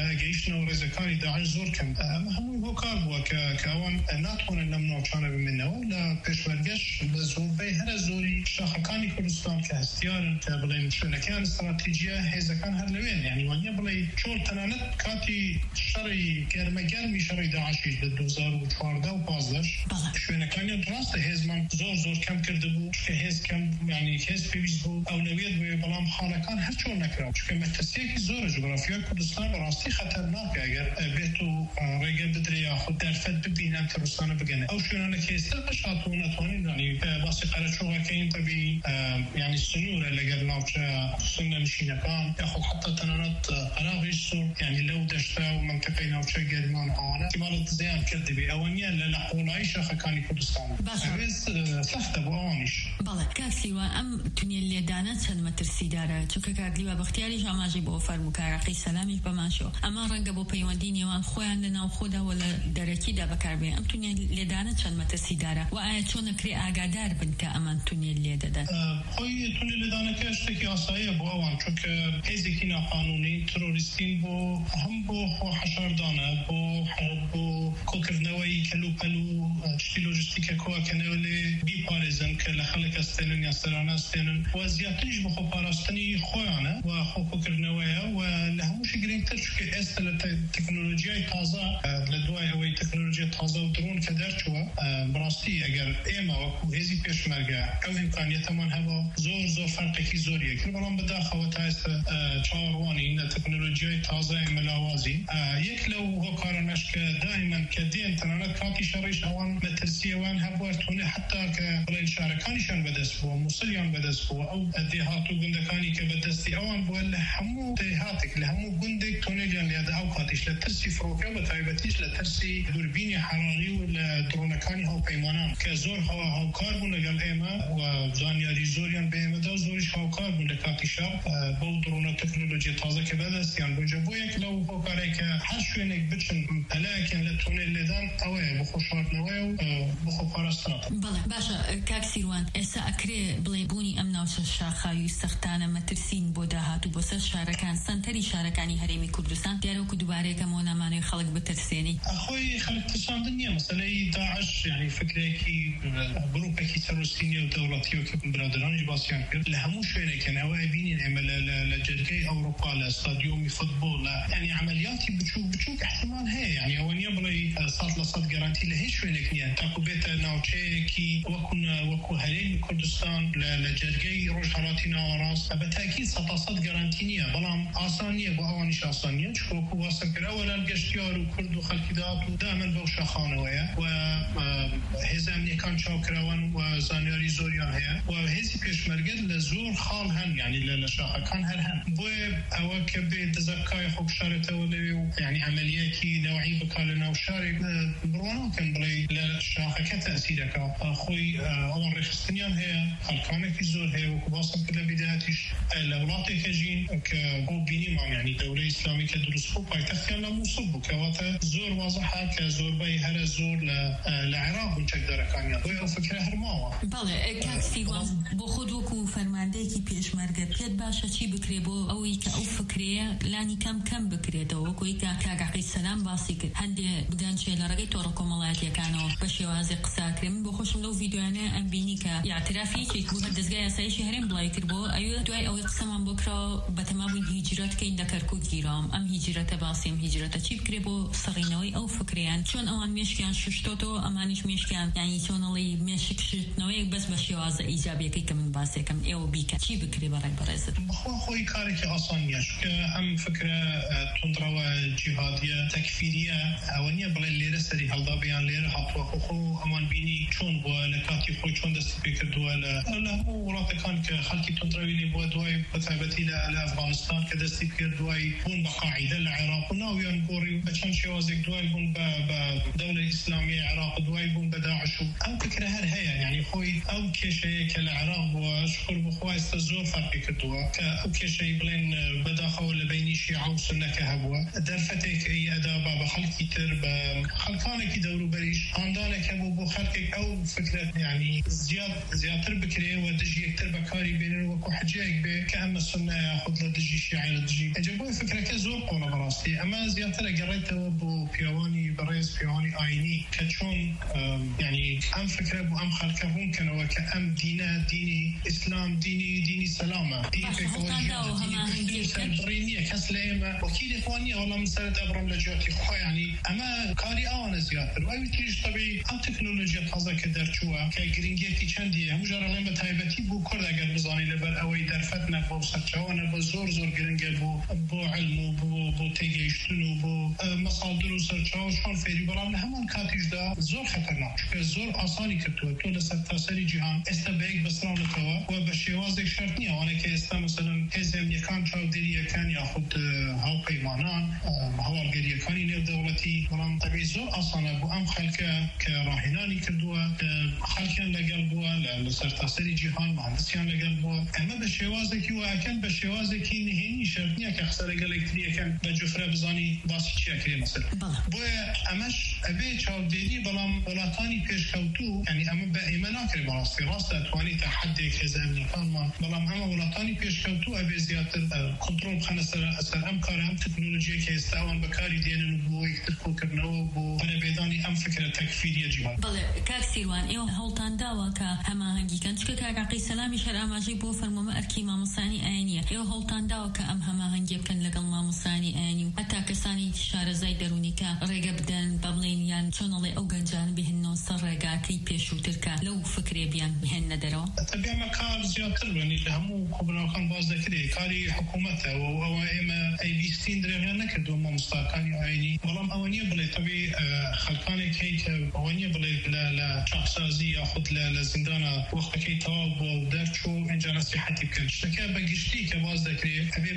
شنو رزقاني داعش زور كم هم هو كاربوا كأوان ناتون النمنوع كان بمنه ولا بيشورجش لزور بي هذا زوري شاخكاني كردستان كاستيار كبلين شو كان استراتيجية هذا كان هاللوين يعني وانيا بلي شو تنانت كاتي شري كرمة كرمي شري داعش ضد دوزار وشواردا وبازدش شو كان يدرس هذا من زور زور كم كردبو كهز كم يعني كهز بيجو أولويات ببلام حالة كان هر شو نكره شو كم تسيك زور جغرافيا كردستان راستي خطرناك أجر بيتو رجال بدري ياخد درفت ببينا كردستان بجنة أو شو أنا كيستر بشاطونا تواني يعني بس قرر شو غكين تبي يعني السنور اللي قبل نوشة سنة مشينا كان ياخد حتى تنانات أراغيش يعني لو دشتا ومنطقة نوشة قدمان عوانا كمالة زيان كردبي أوانيا للحول عيشة خكاني كردستان بس سخت بوانيش بله كاسيوا أم توني اللي دانت شن مترسي داره چونکه کاغلیوا بختیاری جامعی با فرمو کارقی سلامی بمانشو اما رنگ با پیوندینی وان خویند ناو خودا ولا درکی دا بکربی ام تونی اللي دانت شن مترسي داره و آیا چون کری آگادار بن که امان تونی اللي داده خوی تونی اللي دانه که اشتکی آسایه با آوان چونکه هزیکی ناقانونی تروریستین بو هم بو خو حشر دانه بو بو کوکرنوی کلو پلو چتی لوجستیک کوه کنولی بی پارزن که لخلق استنن یا سرانه استنن و زیادتیش بخو پاراستنی خویانه و خو کوکرنویه و لهموش گرین ترش که استل تکنولوژیای تازه لدوای اوی تکنولوژی تازه و درون که درچوه براستی اگر ایما و هزی پیش مرگه او امکانیت من هوا زور زور فرقی که زوریه که برام بداخل و تایست چهاروانی این تکنولوژیای تازه ملاوازی یک لو هو کارنش که دائما کدین تنانت کاتی شریش اوان مترسیه وان هوا تونه حتی که برای شارکانیشان بدست بو مسلیان بدست بو او دیهاتو گندکانی که بدستی اوان بو لحمو دیهاتک لحمو گندک تونه جان لیاد او کاتیش لترسی فروکه و تایبتیش لترسی دوربینی حراری و لدرونکانی ها پیمانان که زور هوا ها کار بون لگل ایما و زانیاری زوریان به ایما دا زورش ها کار بون لکاتیشا با درون تکنولوژی تازه که بدستیان بوجه بو یک لو هو کاره که هر شوینک بچن پلاکن لتونه لیدان اوه بخو شارتنوه و بخو پارستانات بله باشا کاک سیروان اسا اکری بلی بونی ام ناوش شاخایو استختانه مترسین بو داهاتو بو سر شارکان سنتری شارکانی هریمی کردستان دیارو که دوباره که مونا مانوی خلق بترسینی اخوی خلق ترسان دنیا مثلا داعش يعني فكرة كي جروب كي تروسيني ودولتي وكيف برادران جباسيان كر لهمو شوية كان هو أبيني عمل لجرجي أوروبا لاستاديوم فوتبول يعني عملياتي بتشوف بتشوف احتمال هي يعني أولياء بلاي صاد لصاد جرانتي له شوية كنيا تاكو بيت ناوتشي كي وكنا وكو هرين كردستان لجرجي روجهاراتي ناراس بالتأكيد صاد صاد جرانتينية بلام آسانية بأوانيش آسانية شو كو واسم كر أولا جشتيار وكرد وخلق دات ودائما بوشا خانة ويا و هزا امنی کان چاکروان و زانیاری زوریان هیا و هزی پیشمرگد لزور خال هم يعني لشاخه كان هر هم بو او كبي تزكاي خوب شارته ولا يعني عملياتي نوعي بكالنا وشاري بروانا كان بلي لشاخه كتاثيرك اخوي اول رخصتنيان هي خلقانك زور هي وكباصه كل بداياتش الاولاد كجين كبو بيني ما يعني دوله اسلاميه كدرس خوب بايتخيل مصب كواتا زور واضحه كزور بي هر زور لعراق ونشكدر كانيا وهو فكره هرماوا بله کاک سیوان بو خود وکو فرمانده کی پیشمرگه پیاد باشه چی بکری بو اوی که او فکریه لانی کم کم بکری دو کوی که کاغی سلام باسیک هندی بدانچه لرگی تورو کومالات یکانو بشوازی قساکریم بو خوشم لو ویدیوانه ام بینی که اعترافی چی کو دزگای سای شهرین بلایکر بو ایو دوای او قسم بکرا بتمام هجرت کین دکر کو گیرام ام هجرت باسیم هجرت چی بکری بو صغینوی او فکریان چون اوان میشکان ششتو امانیش میشکان يعني شونالي مشكش نوعي بس بشيوازة إيجابية كي كمان باسي كم إيه وبيكا شيء بكري برا برازة. بخو خوي كارك أصانية شو هم فكرة تندروا جهادية تكفيرية أولية بلا ليرة سري هالدا بيان ليرة حطوا خو أمان بيني شون بوا لكاتي خوي شون دست بيكر دوالا لا هو ولا كان كخلكي تندروي لي بوا دواي بثابتي لا أفغانستان كدست بيكر دواي بون بقاعدة العراق وناويان بوري بچان شوازك دواي بون بدولة إسلامية عراق دواي بون بداعش أو فكرة هر هي يعني خوي أو كشيء كالعراق وأشكر بخواه استزور فرقي كدوا أو كشيء بلين بداخل بين شيعة وسنة كهبوا درفتك أي دا با خلقی تر با خلقانه کی دورو بریش آندانه که بو خلقك او فكرة يعني زياد زيادتر بكري ودجي يكتر بكاري بين وكو حجيك به كأما السنة ياخذ لدجي شيعي لدجي اجابوي فكرة كزور قولة براستي اما زيادتر قريته بو بيواني بريز بيواني آيني كتشون يعني ام فكرة بو ام خلقه ممكن وكأم دينه ديني اسلام ديني ديني سلامة ديني برينية كسلامة وكيل إخوانية والله من سنة أبرم لجوتي خو يعني أما كاري آوان زيادة وأي تريش طبيعي أم تكنولوجيا تازة كدرچوا كجرينجيتي چندية مجرد لما تايبتي بو كرد أجر بزاني لبر أوي درفتنا بو سرچوانا بو زور زور جرينجي بو بو علم بو بو تيجيشتنو بو مصادر وسرچوا شون فيري برام همان كاتيج دا زور خطرناك شو زور آساني كتوا تو لسر تاسري جهان استبعيك بسرعة لتوا وبشيوازك شرطنية وانا كيستا مثلا هزم يكان شاودري يكان ياخد هاو قيمانان هاو القرية كاني نيو دولتي برام طبيعي زور آسانة بو أم خلقه كراهناني كردوا خلقيان لقلبوا لسر تاسري جهان مهندسيان لقلبوا اما بشيوازك واكن بشيوازك نهيني شرطنية كخسر قلقترية كان بجفرة بزاني باسي چيا كري مثلا بويا امش ابي شاودري برام ولاتاني پیش كوتو يعني اما بأيما ناكري براسي راستا تواني تحدي كزامني فالمان برام اما ولاتاني پیش كوتو ابي زيادة كنترول خانة سر, سر امكار هم تكنولوجيا كيستاوان بكاري دينن بو يكتركو كرنو بو انا بيداني ام فكرة تكفيرية جهان بله كاك سيروان ايو هولتان داوا كا هما هنگي كان چكا كاك عقي سلامي شرع ماجي بو فرموما اركي ما مصاني آينية ايو هولتان داوا كا ام هما هنگي بكن لقل ما مصاني آينيو حتى كساني شارة زي دروني كا ريقا بدن بابلين يان چونالي او گنجان بهنو سر ريقا كي بيشو تركا لو فكري بيان بهن درو تبيع مكار زيادتر يعني لهمو كبرا كان باز ذكري كاري حكومته او اما اي بيستين دريغان نكردو ما مستاقاني آيني ولم اوانيه بلي طبي خلقاني كيك اوانيه بلي لا شخصازي ياخذ لزندان وقت كي تواب ودرچو انجا نصيحتي بكل اشتكى بقشتي كباز ذكري ابي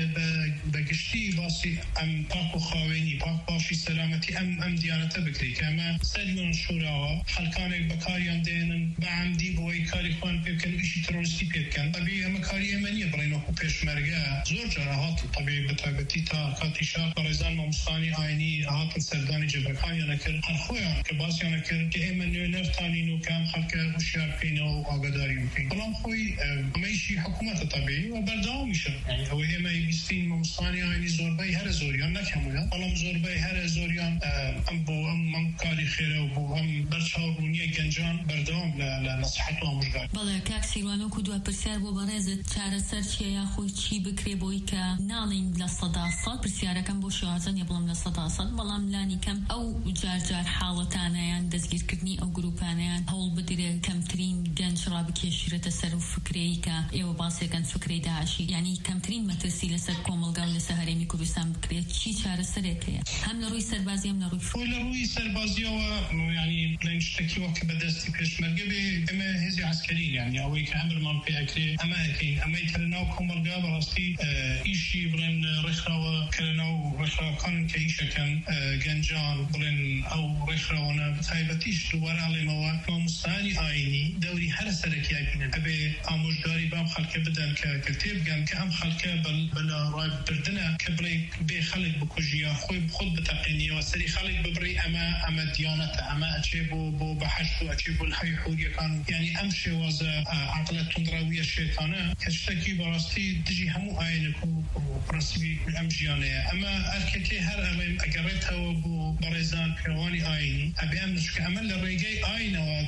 بقشتي باسي ام باكو خاويني باك باشي سلامتي ام ام ديانته بكري كما سلمون شوراوا خلقانك بكاريان دينن بعمدي بوي كاري خوان بكن شي ترورستي بكن طبيعي اما كاري يمنيه برينو بيش مرقه زور جراحات طبيعي بتابتي تا كاتيشا بريزان ممستاني عيني هات سرداني جبركاني انا كر خويا كباسي انا كر كيمنيو نرتانينو كام خلقه وشيار بينو وقداريو بين كلام خوي ماشي حكومه طبيعي وبرداوم يشر يعني هو اما يبستين ممستاني عيني زور باي هر زوريان نكمل كلام زور باي هر زوريان ام بو ام ام كاري خيره وبو ام برشاورونيه گنجان برداوم لنصيحته ومشغال بله كاك سيروانو كدوا برسيار بو برزت چاره سرچيه يا خوي چي بكري بويكا نالين للصداصات برسياره كم بو شوازن يبلم للصداصات بلام لاني كم او جار جار حالتانيان دزگير كردني او جروبانيان هول بدري كم ترين گنج رابكي شيره تصرف فكري كا ايو باسي كان فكري داعشي يعني كم ترين مترسي لسر كوملگا لسهريمي كردستان بكري چي چاره سركيه هم لروي سربازي هم لروي ولا روي سربازي يعني لنشتكي وقت بدستي پیش مرگه اما هزي عسكري يعني اوي كامر من في اكري اما كين اما يترناو كوملگا براستي ايشي برن رخراو كرناو رخراو كان كيشه كان گنجان برن او رخراونا تايبتيش دوار علي موا مستاني آيني دوري هر سركي ايبنن ابي اموجداري بام خلقه بدن كتيب گن كام خلقه بل بلا راي بردنا كبري بي خلق بكوجيا خوي بخود بتقيني وسري خلق ببري اما اما ديانته اما اتشيبو بو بحشتو اتشيبو الحي حوريا كان يعني امشي واز عقلة تندراوية الشيطانة كشتكي براستي تجي همو آينك وبرنسيبي الامجيانية اما اركتي هر اليم اقريتها وبو بريزان بيواني آيني ابي امنشك امل الريقاي آينة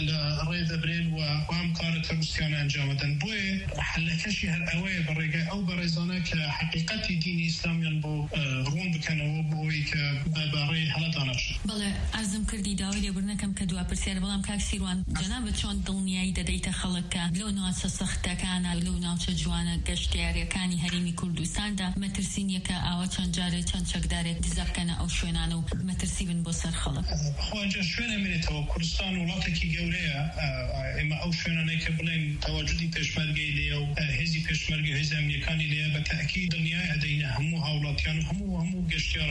لريذ برين وام كارت المستيانة انجامدن بوي حلكشي هر اوي بالريقاي او بريزانك حقيقتي ديني اسلاميا بو روم بكانوا بوي كباباري هلا دانش بله ارزم كردي داوي لبرنا كم كدوا برسير بلام كاك سيروان جناب چون دڵنیایی دەدەیتە خەڵک لەو ناوچە سەختەکانە لەو ناوچە جوانە گەشتیاریەکانی هەرێمی کوردستاندا مەترسینیەکە ئاوا چەند جارێک چەند چەکدارێک دزە بکەنە ئەو شوێنانە و مەترسی بن بۆ سەر خەڵک خۆنجە شوێنە منێتەوە کوردستان وڵاتێکی گەورەیە ئێمە ئەو شوێنانەی کە بڵێن تەواجودی پێشمەرگەی لێیە و هێزی پێشمەرگە هێزی ئەمنیەکانی لێیە بە تەئکید دڵنیای ئەدەینە هەموو هاوڵاتیان و هەموو هەموو گەشتیاران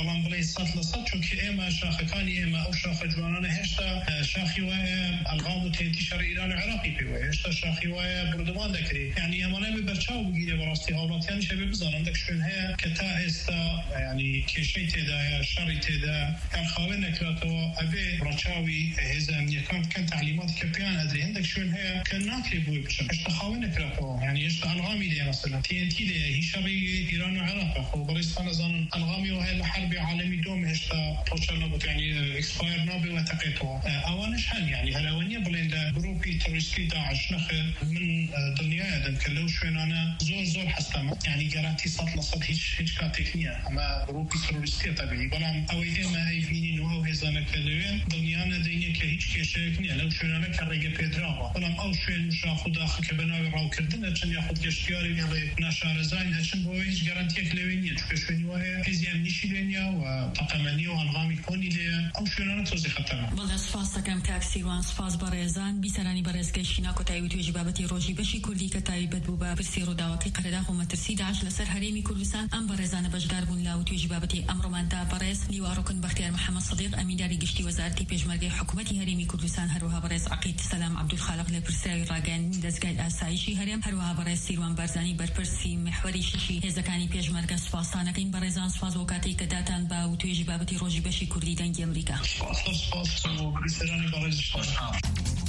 بەڵام بڵێ سەد لە سەد چونکە ئێمە شاخەکانی ئێمە ئەو شاخە جوانانە هێشتا شاخی وایە ئەلغام و تێتی شەڕی ئیران و عێراقی پێ وایە هێشتا شاخی وایە بردوان دەکرێت یعنی ئەمانە بێ بەرچاو بگیرێ بەڕاستی هاوڵاتیان شەبێ بزانن دەک شوێن هەیە کە تا ئێستا ینی کێشەی تێدایە شەڕی تێدا هەر خاوێن نەکراتەوە ئەبێ ڕەچاوی هێزە ئەمنیەکان بکەن تعلیمات کە پێیان ئەدرێ هەندێک شوێن هەیە کە ناکرێ بۆی بچن هێشتا خاوێن نەکراتەوە یعنی هێشتا ئەلغامی لێ مەسەلەن تێ ئێن تی لێ هیچ شەڕی ئیران و عێراق خۆ بەڕێستان ئەزانن ئەلغامی وهەیە لە حربی عالەمی دوم هێشتا تۆچەر نەبوو یعنی ئێکسپایر نابێ و تەقێتەوە ئەوانش هەن یعنی هەراوەنیە بڵێن لە گروپی تەروریستی داعش نەخێر من دڵنیایەدەم کە لەو شوێنانە زۆر زۆر هەستەمە یعنی گەرانتی سەد لە سەد هیچ هیچ کاتێک نییە ئەمە گروپی تەروریستیە تەبیعی بەڵام ئەوەی ئێمە ئەیبینین و ئەو هێزانەکە لەوێن دڵنیانە دەینێ کە هیچ کێشەیەک نییە لەو شوێنانە کە ڕێگە پێدراوە بەڵام ئەو شوێن شاخ و داخ کە بەناوی ڕاوکردن ئەچن یاخود گەشتیاری لێڵێ ناشارەزاین ئەچن بۆ هیچ گەرانتیەک لەوێ نییە چونکە شوێنی وایە هێزی ئەمنیشی لێ نییە و تەقەمەنی و ئەلغامی کۆنی لێیە ئەو شوێنانە تۆزی خەتەرە. بەڵێ سپاس دەکەم کاک سیروان سپاس بەڕێزان بیسەرانی بەڕێزگەشتی ناکۆتایی و توێژی بابەتی ڕۆژی بەشی کوردی کە تایبەت بوو بە پرسی ڕووداوەکەی قەرەداغ و مەترسی داعش لەسەر هەرێمی کوردستان ئەم بەڕێزانە بەشدار بوون لە توێژی بابەتی ئەمڕۆماندا بەڕێز لیواڕۆکن بەختیار محەممەد سەدیق ئەمینداری گشتی وەزارەتی پێشمەرگەی حکوومەتی هەرێمی کوردستان هەروەها بەڕێز عەقیل سەلام عەبدولخالق لە پرسیاری ڕاگەیاندنی دەستگای ئاسایشی هەرێم هەروەها بەڕێز سیروان بارزانی بەرپرسی محوەری شەشی هێزەکانی پێشمەرگە سوپاسانەکەین بەڕێزان سپاس بۆ کاتێک کە داتان بە توێژی بابەتی ڕۆژی بەشی کوردی دەنگی ئەمریکا. سپاس سپاس بۆ بیسەرانی بەڕێز